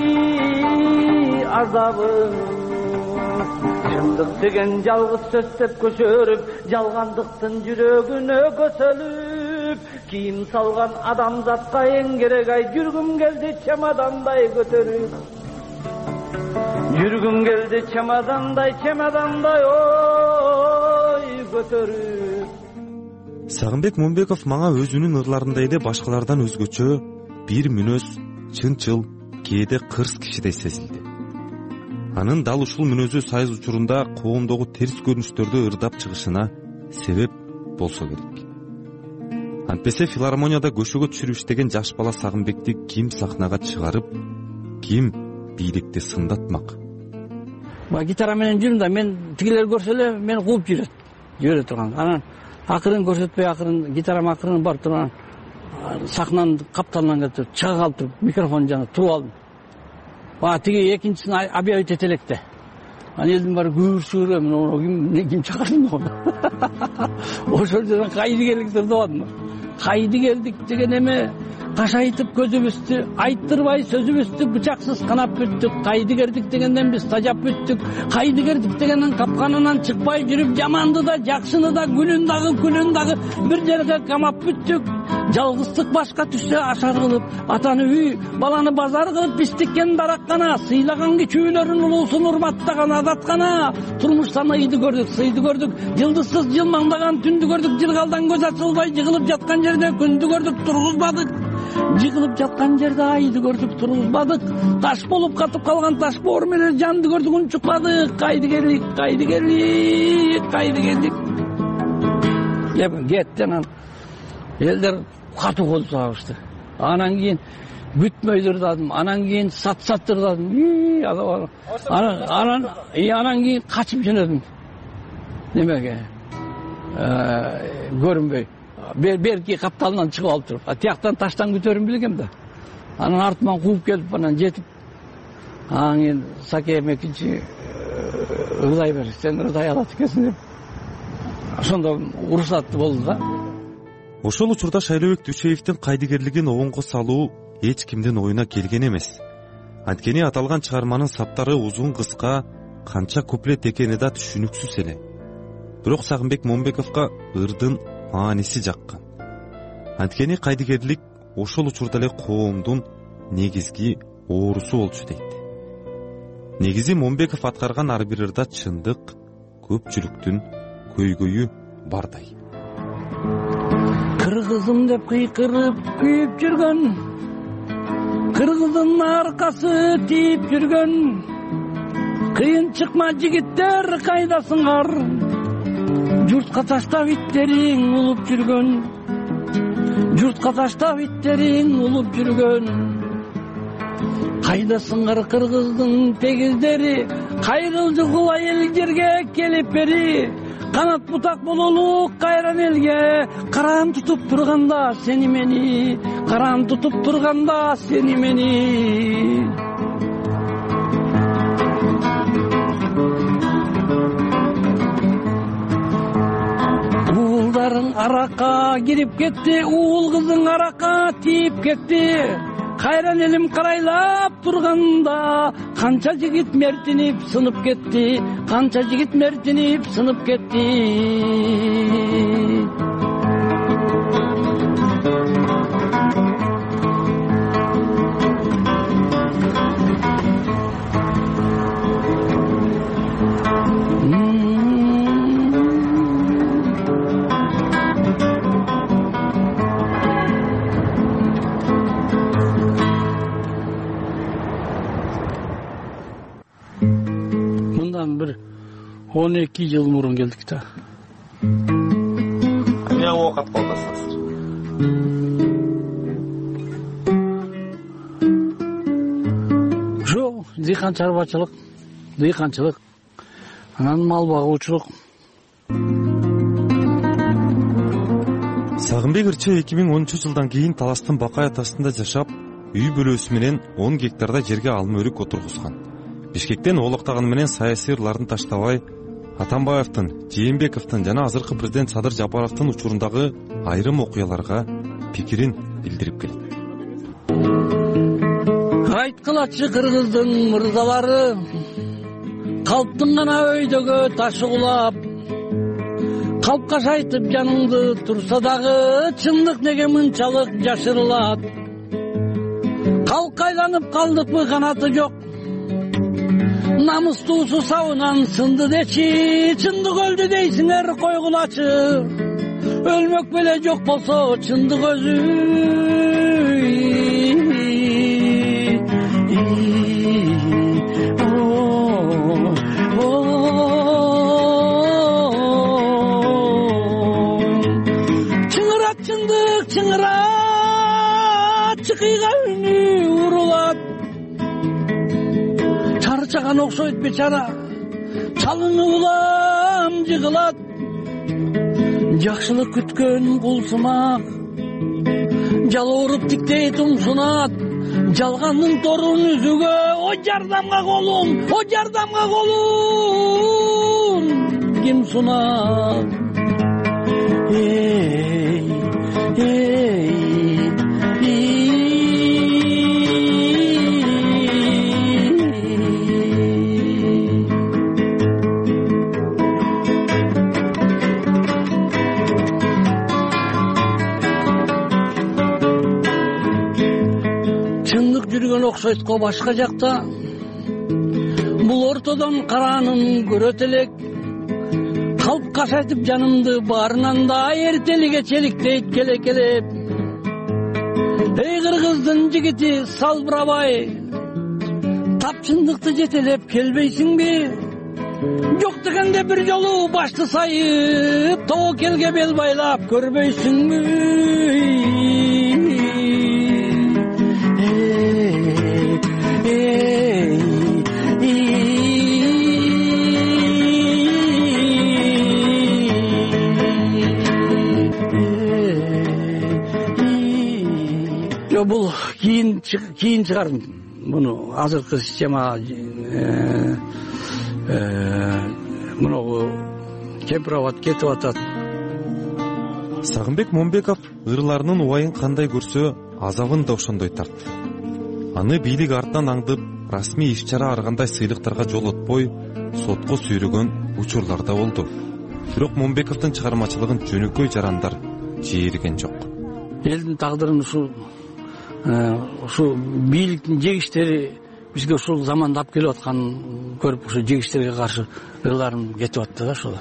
азабың. Чындык деген жалгыз сөз деп көчөрүп, жалгандыктын жүрөгүнө көсөлүп, кийим салган адамзатка эң керек ай жүргүм келди чемодандай көтөрүп жүргүм келди чемодандай чемодандай ой көтөрүп. Сагынбек Момбеков мага өзүнүн ырларындай эле башкалардан өзгөчө бир мүнөз, чынчыл, кээде кырс кишидей сезилди. Анын дал ушул мүнөзү сайыз учурунда коомдогу терс көрүнүштөрдү ырдап чыгышына себеп болсо керек. Антпесе филармонияда көшөгө түшүрүп иштеген жаш бала Сагынбекти ким сахнага чыгарып, ким бийликти сындатмак? Гитара менен жүрүм да, мен тигилер көрсө эле мени кууп жүрөт, жибере турган. Анан акырын көрсөтпөй акырын гитарам акырын барып турган сахнанын капталынан кетип чыга калып микрофон жана туруп алдым. Ага тиги экинчисин объявить эте электе. Анан элдин баары күбүрсүрө мен ким ким чакырдым деп. Ошол жерден кайды келдик деп атам. Кайды келдик деген эме кашайтып көзүбүздү айттырбай сөзүбүздү бычаксыз канап бүттүк. Кайды кердик дегенден биз тажап бүттүк. Кайды кердик дегенден капканынан чыкпай жүрүп жаманды да жакшыны да күнүн дагы күнүн дагы бир жерге камап бүттүк. Жалгыздык башка түшсө ашар кылып, атаны үй, баланы базар кылып, бистиккен дараккана, сыйлаган кичүүлөрүн улуусун урматтаган адаткана, турмуштан ыйды көрдүк, сыйды көрдүк, жылдызсыз жылмаңдаган түндү көрдүк, жыргалдан көз ачылбай жыгылып жаткан жерде күндү көрдүк, тургузбадык. Жыгылып жаткан жерде айды көрдүк, тургузбадык. Таш болуп катып калган таш боор менен жанды көрдүк, унчукпадык. Кайды келдик, кайды келдик, кайды келдик. Кеп кетти анан элдер катуу кол сабышты. Анан кийин бүтмөйдүр дадым, анан кийин сат-саттыр дадым. Анан анан анан кийин качып жөнөдүм. Немеге? Көрүнбөй. Берки капталынан чыгып алып туруп, тияктан таштан көтөрүм билгем да. Анан артыман кууп келип анан жетип, анан кийин Сакеем экинчи ырдай бер, сен ырдай алат экенсиң деп. Ошондо уруксат болду да. Ошол учурда Шайлообек Дүйшеевдин кайдыгерлигин оңго салуу эч кимдин оюна келген эмес. Анткени аталган чыгарманын саптары узун кыска, канча куплет экени да түшүнүксүз эле. Бирок Сагынбек Момбековго ырдын мааниси жаккан. Анткени кайдыгерлик ошол учурда эле коомдун негизги оорусу болчу дейт. Негизи Момбеков аткарган ар бир ырда чындык, көпчүлүктүн көйгөйү бардай. Кыргызым деп кыйкырып күйүп жүргөн, кыргыздын аркасы тийип жүргөн, кыйын чыкма жигиттер кайдасыңар, журтка таштап иттериң улуп жүргөн, журтка таштап иттериң улуп жүргөн. Кайдасыңар кыргыздын тегиздери, кайрылжы кулай эл жерге келип бери, канат бутак бололу кайран элге, караан тутуп турганда сени мени, караан тутуп турганда сени мени. Уулдарың аракка кирип кетти, уул кызың аракка тийип кетти. Кайран элим карайлап турганда, канча жигит мертинип сынып кетти, канча жигит мертинип сынып кетти. Bir он эки жыл мурун келдик да. Эмне оокат колдосуңуз? Жок, дыйкан чарбачылык, дыйканчылык, анан мал багуучулук. Сагынбек Ырчы эки миң онунчу жылдан кийин Таластын Бакай атасында жашап, үй бүлөсү менен он гектарда жерге алма өрүк отургузган. Бишкектен олоктаганы менен саясий ырларын таштабай, Атамбаевдин, Жээнбековдун жана азыркы президент Садыр Жапаровдун учурундагы айрым окуяларга пикирин билдирип келет. Айткылачы кыргыздын мырзалары, калптын гана өйдөгө ташы кулап, калпка шайтып жаныңды турса дагы чындык неге мынчалык жашырылат? Калкка айланып калдыкпы, канаты жок, намыстуусу сабынан сынды дечи. Чындык өлдү дейсиңер, койгулачы, өлмөк беле жок болсо чындык өзү. Чыңырат чындык, чыңырат, чыкыйга үнү урулат. Чарчаган окшойт бечара, чалынып улам жыгылат. Жакшылык күткөн кулсымак, жалооруп тиктейт умсунат. Жалгандын торун үзүгө, о жардамга колум, о жардамга колум, ким сунат? Эй, эй, чындык жүргөн окшойт го башка жакта. Бул ортодон караанын көрөт элек. Калп кашайтып жанымды баарынан да эртелиге челиктейт келекелеп. Эй кыргыздын жигити салбырабай, тап чындыкты жетелеп келбейсиңби? Жок дегенде бир жолу башты сайып, тобокелге бел байлап көрбөйсүңбү? Бул кийин кийин чыгар муну азыркы система мунугу кемпирабад кетип атат. Сагынбек Момбеков ырларынын убайын кандай көрсө, азабын да ошондой тартты. Аны бийлик артынан аңдып, расмий иш-чара аргандай сыйлыктарга жол отпой, сотко сүйрөгөн учурлар да болду. Бирок Момбековдун чыгармачылыгын жөнөкөй жарандар жээрген жок. Элдин тагдырын ушул ушу бийликтин жегиштери бизге ушул заманда алып келип атканын көрүп, ушу жегиштерге каршы ырларым кетип атты да ошол.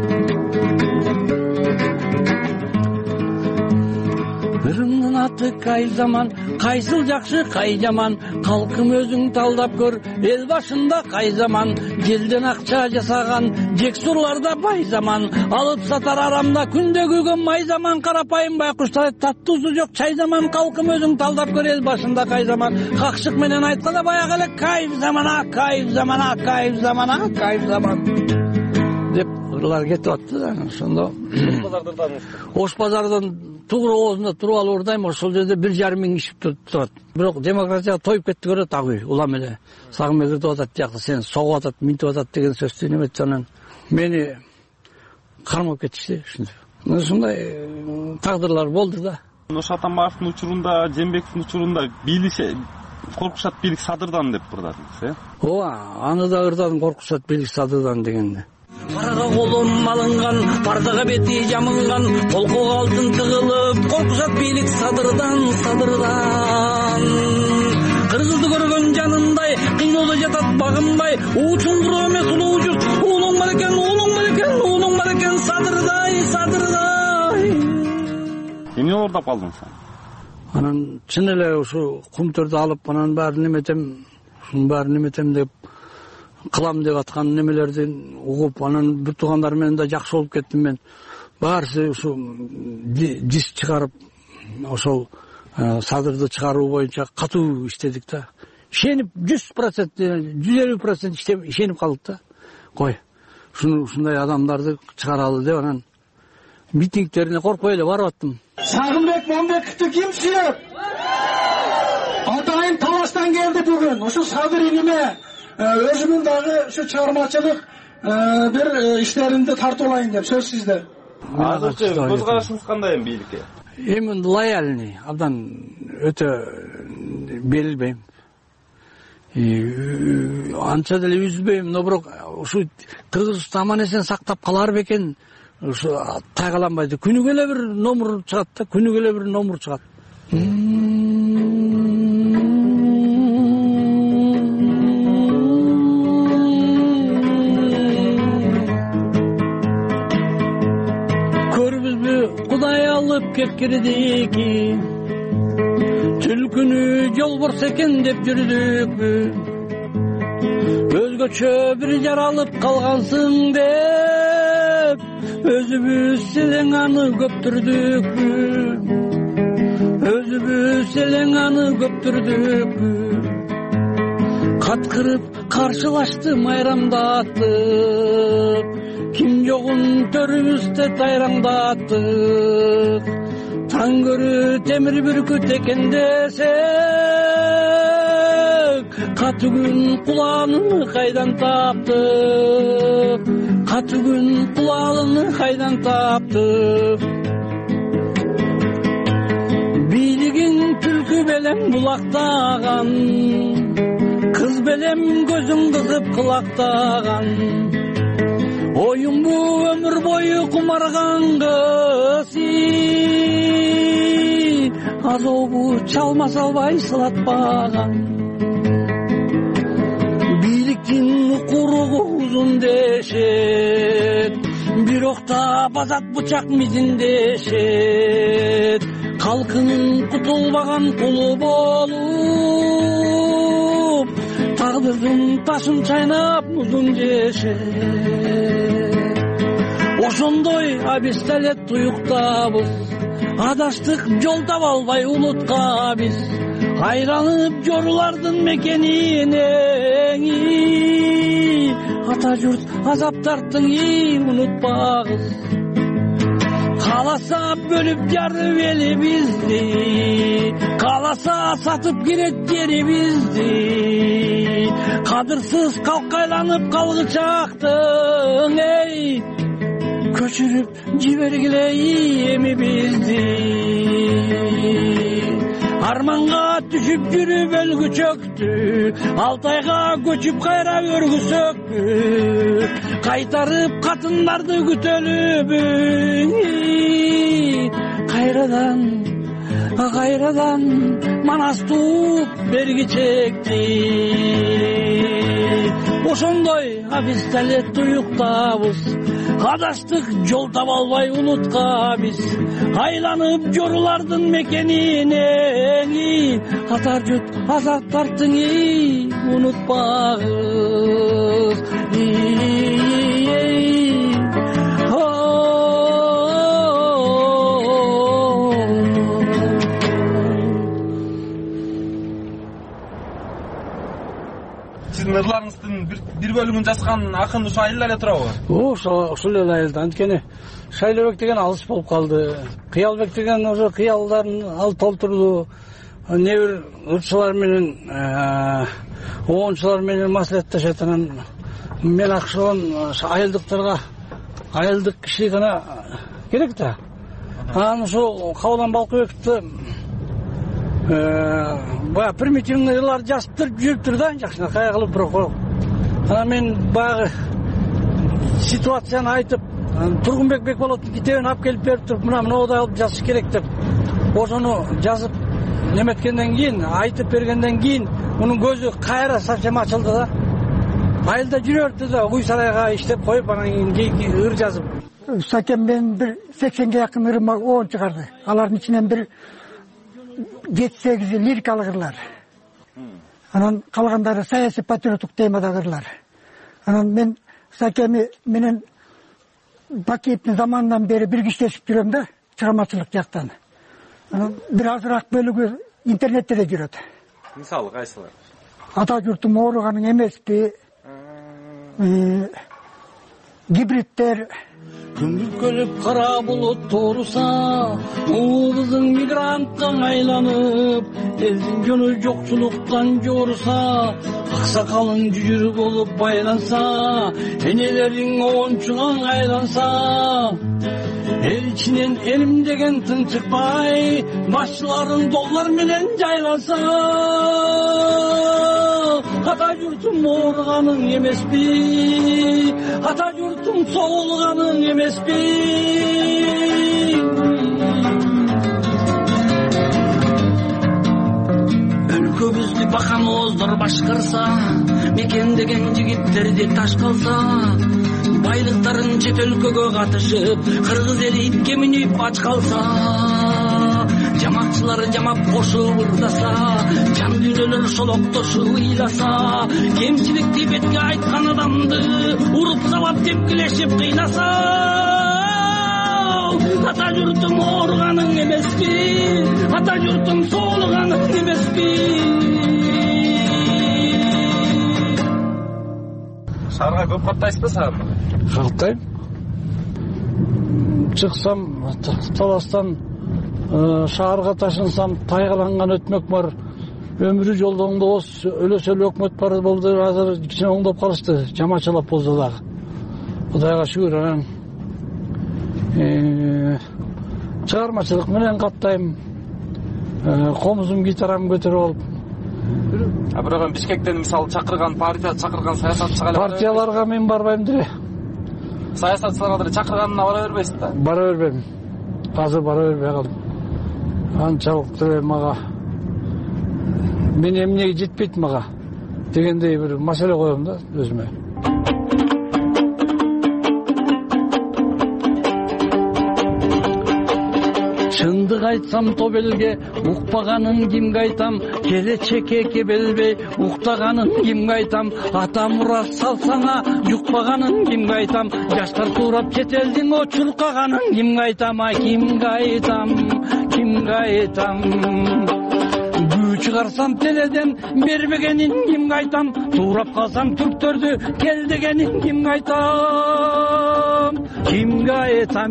Ырымдын аты кай заман, кайсыл жакшы кай жаман, калкым өзүң талдап көр, эл башында кай заман, желден акча жасаган, жексурларда бай заман, алып сатар арамда күндө күйгөн май заман, карапайым байкуштар таттуусу жок чай заман, калкым өзүң талдап көр, эл башында кай заман, какшык менен айтканда баягы эле кайф замана, кайф замана, кайф замана, кайф заман деп ырлар кетип атты да. Ошондо Ош базардан тугру оозунда туруп алып урдайм, ошол жерде бир жарым миң киши турат. Бирок демократия тоюп кетти көрөт, ак үй улам эле Сагынбек ырдып атат диякты, сени согуп атат, минтип атат деген сөздү неметти. Анан мени кармап кетишти. Ушундай тагдырлар болду да. Ош Атамбаевдин учурунда, Жээнбековдун учурунда бийлик коркушат бийлик садырдан деп ырдадыңыз, э? Ооба, аны да ырдадым, коркушат бийлик садырдан дегенде. Парага колум алынган, бардага бети жамынган, колкого алтын тыгылып, коркушат бийлик садырдан, садырдан. Кыргызды көргөн жанындай, кыйноодо жатат багынбай, учундуруп эмес улуу журт, уулуң бар экен, уулуң бар экен, уулуң бар экен, садырдай, садырдай. Эмне ордоп калдың сен? Анан чын эле ушу кумтөрдү алып, анан баарын неметем, ушунун баарын неметем деп кылам деп аткан немелерди угуп, анан бүт туугандар менен да жакшы болуп кеттим мен. Баарысы ушу диск чыгарып, ошол садырды чыгаруу боюнча катуу иштедик да. Ишенип жүз процент, жүз элүү процент ишенип калдык да. Кой, ушундай адамдарды чыгаралы деп анан митингдерине коркпой эле барып аттым. Сагынбек Момбековду ким сүйөт? Атайын талаштан келди бүгүн. Ушу садыр илиме өзүмүн дагы ушу чыгармачылык бир иштеринде тартуулайын деп сөз сизде. Азырчы көз карашыңыз кандай эми бийликке? Эми лояльный, абдан өтө берилбейм. Анча деле үзбейм, но бирок ушу Кыргызстан аман эсен сактап калар бекен, ушу тайгаланбайды. Күнүгө эле бир номер чыгат да, күнүгө эле бир номер чыгат. Көрбүзбү Кудай алып кеп кирдики, түлкүнү жолборс экен деп жүрдүкпү, өзгөчө бир жаралып калгансың деп өзүбүз элең аны көптүрдүкпү, өзүбүз элең аны көптүрдүкпү. Каткырып каршылашты майрамдаттык, ким жогун төрүбүздө тайраңдаттык. Таң көрү темир бүркүт экен десек, каты күн кулааны кайдан таптык, каты күн кулааны кайдан таптык. Бийлигин түлкү белем булактаган, кыз белем көзүң кызып кылактаган. Оюңбу өмүр бою кумаргангысы, азобу чалма салбай сылатпаган. Бийликтин укуругу узун дешет, бирок да базат бычак мизиндешет. Калкынын кутулбаган кулу болуп, тагдырдын ташын чайнап музун жешет. Ошондой абисталет туюктабыз, адаштык жол таба албай улутка биз. Айланып жорулардын мекенине, ата журт азап тарттың, унутпагыз. Каласа бөлүп жарып элибизди, каласа сатып кирет жерибизди. Кадырсыз калкайланып калгычактың, эй, көчүрүп жибергиле эми бизди. Арманга түшүп жүрүп өлгү чөктү, Алтайга көчүп кайра өргүсөкпү. Кайтарып катындарды күтөлүбү, кайрадан, кайрадан Манас тууп берги чекти. Ошондой абисталет туюктабыз, адаштык жол таба албай улутка биз. Айланып жорулардын мекенине, атар жут азаптартың, унутпагыз. Сиздин ырларыңыздын бир бөлүгүн жазган акын ушу айыл эле турабы? Ушул эле айылда. Анткени Шайлообек деген алыс болуп калды. Кыялбек деген уже кыялдарын ал толтурду. Небир ырчылар менен, оончулар менен маслихатташат. Анан мен акшыган айылдыктарга айылдык киши гана керек да. Анан ошо Кабылан Балкыбековду бая примитивный ырлар жазып жүрүптүр да, жакшына кая кылып бирок. Анан мен баягы ситуацияны айтып, Тургунбек Бекболоттун китебин алып келип берип туруп, мына мындай алып жазыш керек деп, ошону жазып неметкенден кийин, айтып бергенден кийин, мунун көзү кайра совсем ачылды да. Айылда жүрөптү да, Уй сарайга иштеп коюп, анан кийин ыр жазып. Сакем мен бир сексенге жакын ырым он чыгарды. Алардын ичинен бир жети сегизи лирикалык ырлар. Анан калгандары саясий патриоттук темадагы ырлар. Анан мен Сакеми менен Бакиевдин заманынан бери биргиштешип жүрөм да, чыгармачылык жактан. Анан бир азыраак бөлүгү интернетте да жүрөт. Мисалы кайсылар? Ата журтум ооруганың эмеспи, гибридтер. Күмүлкөлүп кара булут тууруса, уубузуң мигрантка айланып, элдин жөнү жокчулуктан жооруса, аксакалың жүжүр болуп байланса, энелериң оончуган айланса, эл ичинен элим деген тынчыкпай, башчыларың доллар менен жайланса, ата журтум ооруганың эмеспи, ата журтум соолганың эмеспи. Өлкөбүздү бакан ооздор башкарса, мекендеген жигиттерди таш калса, байлыктарын чет өлкөгө катышып, кыргыз эли итке минип ач калса, жамакчылар жамап кошуп ырдаса, жан дүйнөлөр шолоктошуп ыйласа, кемчиликти бетке айткан адамды уруп сабап тепкилешип кыйнаса, ата журтум ооруганың эмеспи, ата журтум соолганың эмеспи. Шаарга көп каттайсызбы саат? Каттайм. Чыксам Таластан шаарга ташынсам тайгаланган өтмөк бар. Өмүрү жолдоңдо оз өлөсөл өкмөт бар болду. Азыр кичине оңдоп калышты. Жамачалап болду дагы. Кудайга шүгүр. Анан чыгармачылык менен каттайм. Комузум гитарам көтөрүп алып. А бирок Бишкектен мисалы чакырган партия, чакырган саясатчыга партияларга мен барбайм деле. Саясатчыларга деле чакырганына бара бербейсиз да? Бара бербейм. Азыр бара бербей калдым. Анчалык деле мага мен эмнеге жетпейт мага дегендей бир маселе коем да өзүмө. Чындык айтсам тобелге укпаганын кимге айтам, келечекке кебелбей уктаганын кимге айтам, ата мурас салсаңа жукпаганын кимге айтам, жаштар туурап чет элдин очуркаганын кимге айтам, ай кимге айтам, кимге айтам. Күү чыгарсам теледен бербегенин кимге айтам, туурап калсам түрктөрдү кел дегенин кимге айтам, кимге айтам.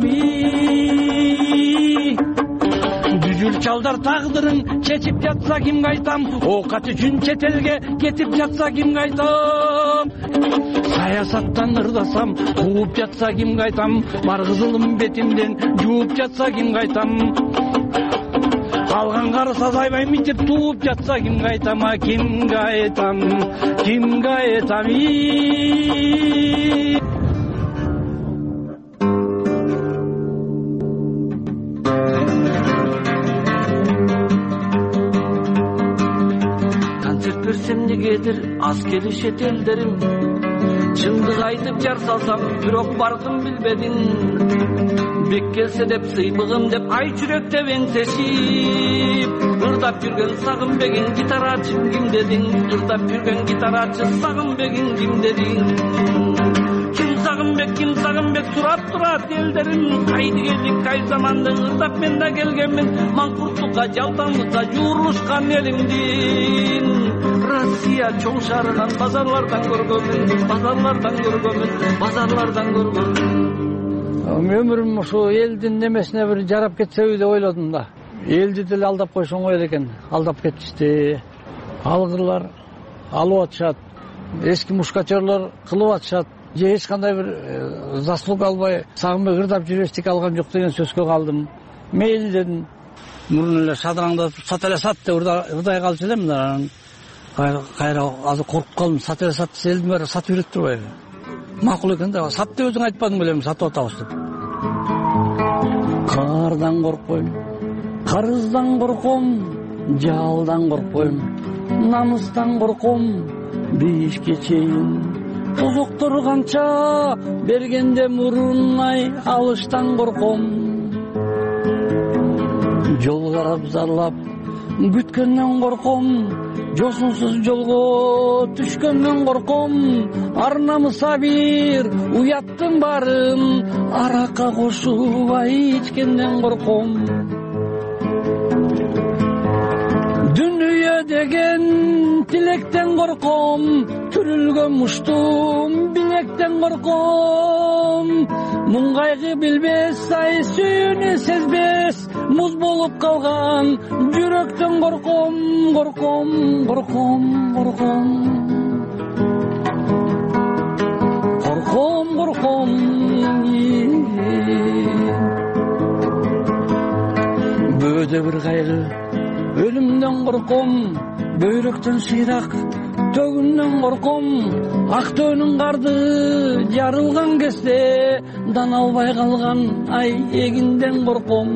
Дүжүл чалдар тагдырың чечип жатса кимге айтам, оокат үчүн чет элге кетип жатса кимге айтам, саясаттан ырдасам кууп жатса кимге айтам, бар кызылым бетимден жууп жатса кимге айтам, калган карыс азайбай митип тууп жатса кимге айтам, а кимге айтам, кимге айтам. Берсем негедир аз келишет элдерим, чындык айтып жар салсам бирок баркын билбедиң, бек келсе деп сыймыгым деп ай жүрөктеп эңсешип, ырдап жүргөн Сагынбегиң гитарачы ким дедиң, ырдап жүргөн гитарачы Сагынбегиң ким дедиң, ким Сагынбек ким Сагынбек сурап турат элдерим, кайды келдик кай заманда ырдап мен да келгенмин, маңкурттукка жалтаңдыкка жуурулушкан элимдин. Россия чоң шаарынан базарлардан көргөнмүн, базарлардан көргөнмүн, базарлардан көргөнмүн. Өмүрүм ушу элдин немесине бир жарап кетсеби деп ойлодум да. Элди деле алдап койсоң оңой экен, алдап кетишти. Алгырлар алып атышат, эски мушкатерлор кылып атышат, же эч кандай бир заслуга албай Сагынбек ырдап жүрөштик алган жок деген сөзгө калдым. Мейли дедим. Мурун эле шадраңдатып сат эле сат деп ырдай калчу элем да. Кайра азыр коркуп калдым, сат эле сат десе элдин баары сатып берет турбайбы? Макул экен да, сат деп өзүң айтпадың белем, сатып атабыз деп. Кардан коркпойм, карыздан корком, жалдан коркпойм, намыстан корком, бейишке чейин. Тозоктор канча бергенде мурун ай алыштан корком. Жол карап зарлап күткөндөн корком, жосунсуз жолго түшкөндөн корком, ар намыса бир уяттын барын аракка кошуп ай ичкенден корком. Дүнүйө деген тилектен корком, түрүлгөн муштум билектен корком. Муң кайгы билбес, ай сүйүүнү сезбес, муз болуп калган жүрөктөн корком, корком, корком, корком. Корком, корком. Бөөдө бир кайгы, өлүмдөн корком, бөйрөктөн сыйрак төгүнөн корком, Актөөнүн карды жарылган кезде дана албай калган ай эгинден корком.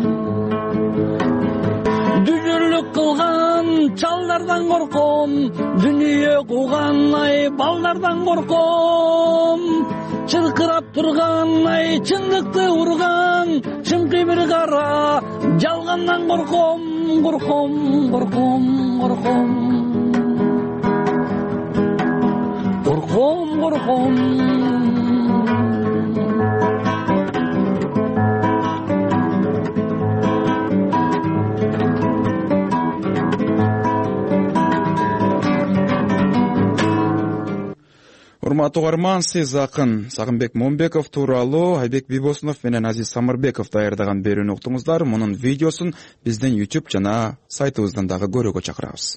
Дүжүрлүк кылган чалдардан корком, дүнүйө кууган ай балдардан корком. Чыркырап турган ай чындыкты урган, чыңкы бир кара жалгандан корком, корком, корком, корком. Корком, корком. Урматтуу угарман, сиз акын Сагынбек Момбеков тууралуу Айбек Бибосунов менен Азиз Самырбеков даярдаган берүүнү уктуңуздар. Мунун видеосун биздин YouTube жана сайтыбыздан дагы көрүүгө чакырабыз.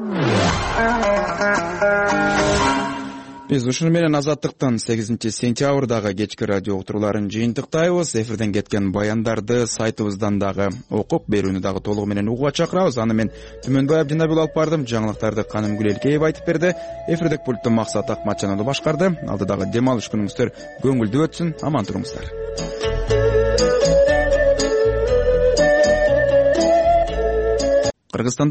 Биз ушуну менен Азаттыктын сегизинчи сентябрдагы кечки радио уктурууларын жыйынтыктайбыз. Эфирден кеткен баяндарды сайтыбыздан дагы окуп, берүүнү дагы толугу менен угууга чакырабыз. Аны мен Түмөнбаев Жанабил алып бардым. Жаңылыктарды Каным Гүлелкеев айтып берди. Эфирдик пульттун Максат Акматжанов башкарды. Алдыдагы дем алыш күнүңүздөр көңүлдүү өтсүн. Аман туруңуздар. Кыргызстан